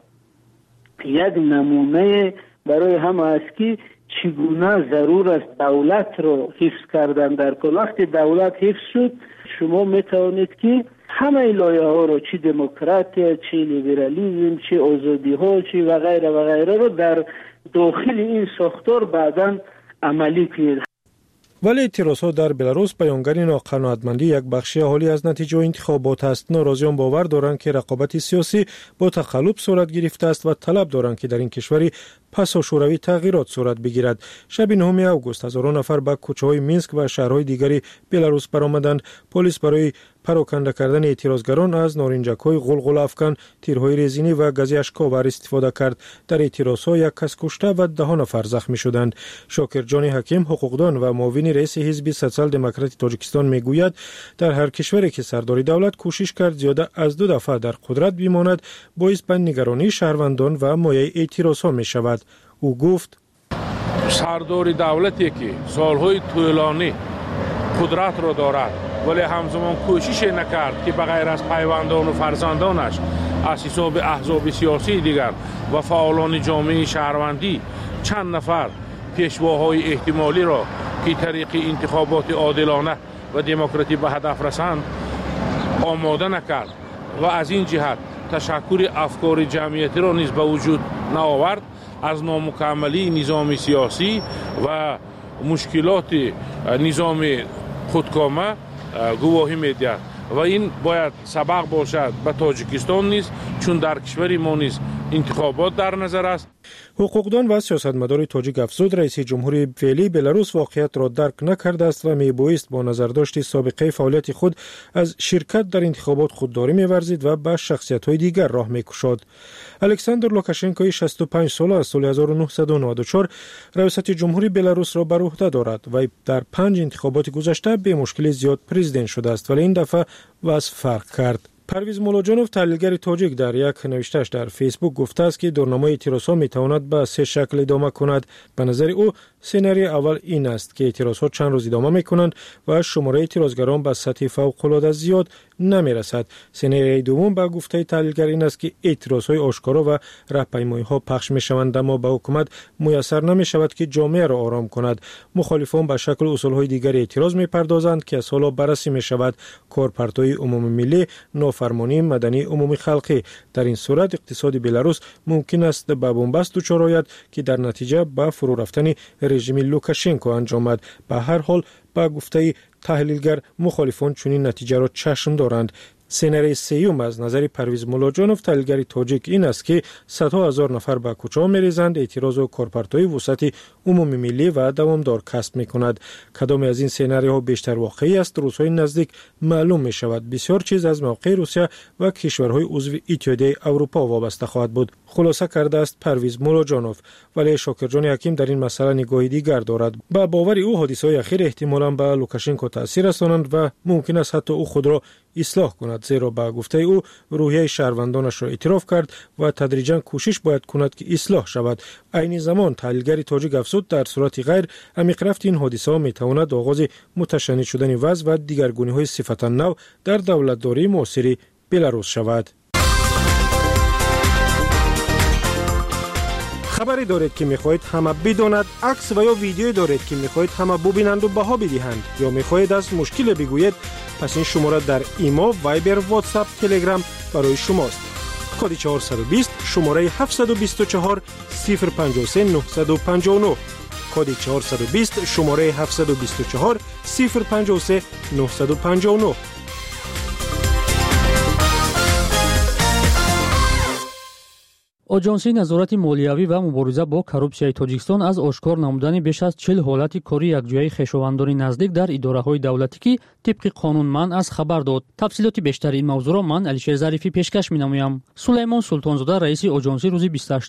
یک نمونه برای همه است که چگونه ضرور است دولت رو حفظ کردن. در کل وقت دولت حفظ شد شما میتوانید که همه لایه ها رو چی دموکراسی، چی لیبرالیسم، چی آزادی ها، چی و غیره و غیره رو در داخل این ساختار بعداً عملی کنید. ولی اعتراضها در بلاروس بیانگر ناقناعتمندی یک بخشی اهالی از نتیجه انتخابات است. ناراضیان باور دارند که رقابت سیاسی با تقلب صورت گرفته است و طلب دارند که در این کشور پساشوروی تغییرات صورت بگیرد. شب 9 آگوست هزاران نفر به کوچه‌های مینسک و شهرهای دیگری بلاروس برآمدند. پلیس برای پراکنده کردن اعتراضگران از نارنجک‌های غلغله افکن، تیرهای رزینی و گاز اشک‌آور استفاده کرد. در اعتراضها یک کس کشته و 10 نفر زخمی شدند. شاکرجان حکیم حقوقدان و معاون رئیس حزب سوسیال دموکرات تاجیکستان میگوید در هر کشوری که سرداری دولت کوشش کرد زیاده از 2 دفعه در قدرت بماند باعث به نگرانی شهروندان و مایه اعتراضها میشود. او گفت سرداری دولتی که سالهای طولانی قدرت را دارد ولی همزمان کوشش نکرد که بغیر از پیوندان و فرزندانش از حساب احزاب سیاسی دیگر و فعالان جامعه شهروندی چند نفر پیشواهای احتمالی را که طریق انتخابات عادلانه و دموکراتی به هدف رسند آماده نکرد و از این جهت تشکر افکار جمعیتی را نیز به وجود نآورد، از نامکملی نظام سیاسی و مشکلات نظام خودکامه گواهی می‌دهد و این باید سبق باشد به تاجیکستان نیز، چون در کشور ما نیز انتخابات در نظر است. حقوقدان و سیاستمدار تاجیک افزود رئیس جمهوری فعلی بلاروس واقعیت را درک نکرده است و میبایست با نظرداشت سابقه فعالیت خود از شرکت در انتخابات خودداری می‌ورزید و به شخصیت‌های دیگر راه می‌گشاد. الکساندر لوکاشنکو 65 ساله از سال 1994 ریاست جمهوری بلاروس را بر عهده دارد و در 5 انتخابات گذشته به مشکل زیاد پرزیدنت شده است، ولی این دفعه وضع فرق کرد. پرویز مولاجانوف تحلیلگر تاجیک در یک نوشته‌اش در فیسبوک گفته است که دورنمای اعتراض‌ها می‌تواند به سه شکل ادامه کند. به نظر او سناریوی اول این است که اعتراض‌ها چند روز ادامه می‌کنند و شماره اعتراضگران به سطح فوق‌العاده زیاد نمی‌رسد. سناریوی دوم به گفته تحلیلگر این است که اعتراض‌های آشکارا و راهپیمایی‌ها پخش می‌شوند اما به حکومت میسر نمی‌شود که جامعه را آرام کند. مخالفان به شکل اصول‌های دیگر اعتراض می‌پردازند که از حالا بررسی می‌شود. کارپارت‌های عمومی ملی فرمانی مدنی عمومی خلقی. در این صورت اقتصاد بلاروس ممکن است به بنبست دچار آید که در نتیجه به فرو رفتن رژیم لوکاشنکو انجامد. به هر حال به گفته تحلیلگر مخالفان چنین نتیجه را چشم دارند. سناریوی سوم از نظر پرویز مولاجانوف تحلیلگر تاجیک این است که صدها هزار نفر به کوچه می‌ریزند. اعتراض و کارپارت‌های وسعت عمومی ملی و دوامدار کسب می‌کند. کدام از این سناریوها بیشتر واقعی است روزهای نزدیک معلوم می‌شود. بسیار چیز از موقع روسیه و کشورهای عضو اتحادیه اروپا وابسته خواهد بود. خلاصه کرده است پرویز مولاجانوف. ولی شاکرجان حکیم در این مسئله نگاهی دیگر دارد. با باور او حادثه‌های اخیر احتمالاً به لوکاشنکو تاثیر رسانند و ممکن است حتی او خود را اصلاح کند، زیرا به گفته او روحیه شهروندانش را اعتراف کرد و تدریجاً کوشش باید کند که اصلاح شود. عین زمان تحلیلگر تاجیک افزود در صورت غیر عمیق رفت این حادثه ها میتواند آغاز متشنج شدن وضع و دیگرگونی‌های صفتا نو در دولتداری معاصر بلاروس شود. خبری دارید که می‌خواهید همه بداند، عکس و یا ویدیویی دارید که می‌خواهید همه ببینند و بها بدهند یا می‌خواهید از مشکل بگویید، پس این شماره در ایما، وایبر، واتساپ، تلگرام برای شماست. کد 420 شماره 724 053 959 کد 420 شماره 724 053 959. آژانس نظارت مالیوی و مبارزه با کورپسیای تاجیکستان از آشکار نمودن بیش از 40 حالت کاری یکجایی خویشاوندان نزدیک در اداره‌های دولتی که طبق قانون منع از خبر داد. تفصیلات بیشتر این موضوع را من علیشیر ظریفی پیشکش می‌نمایم. سلیمان سلطانزاده رئیس آژانس روز 28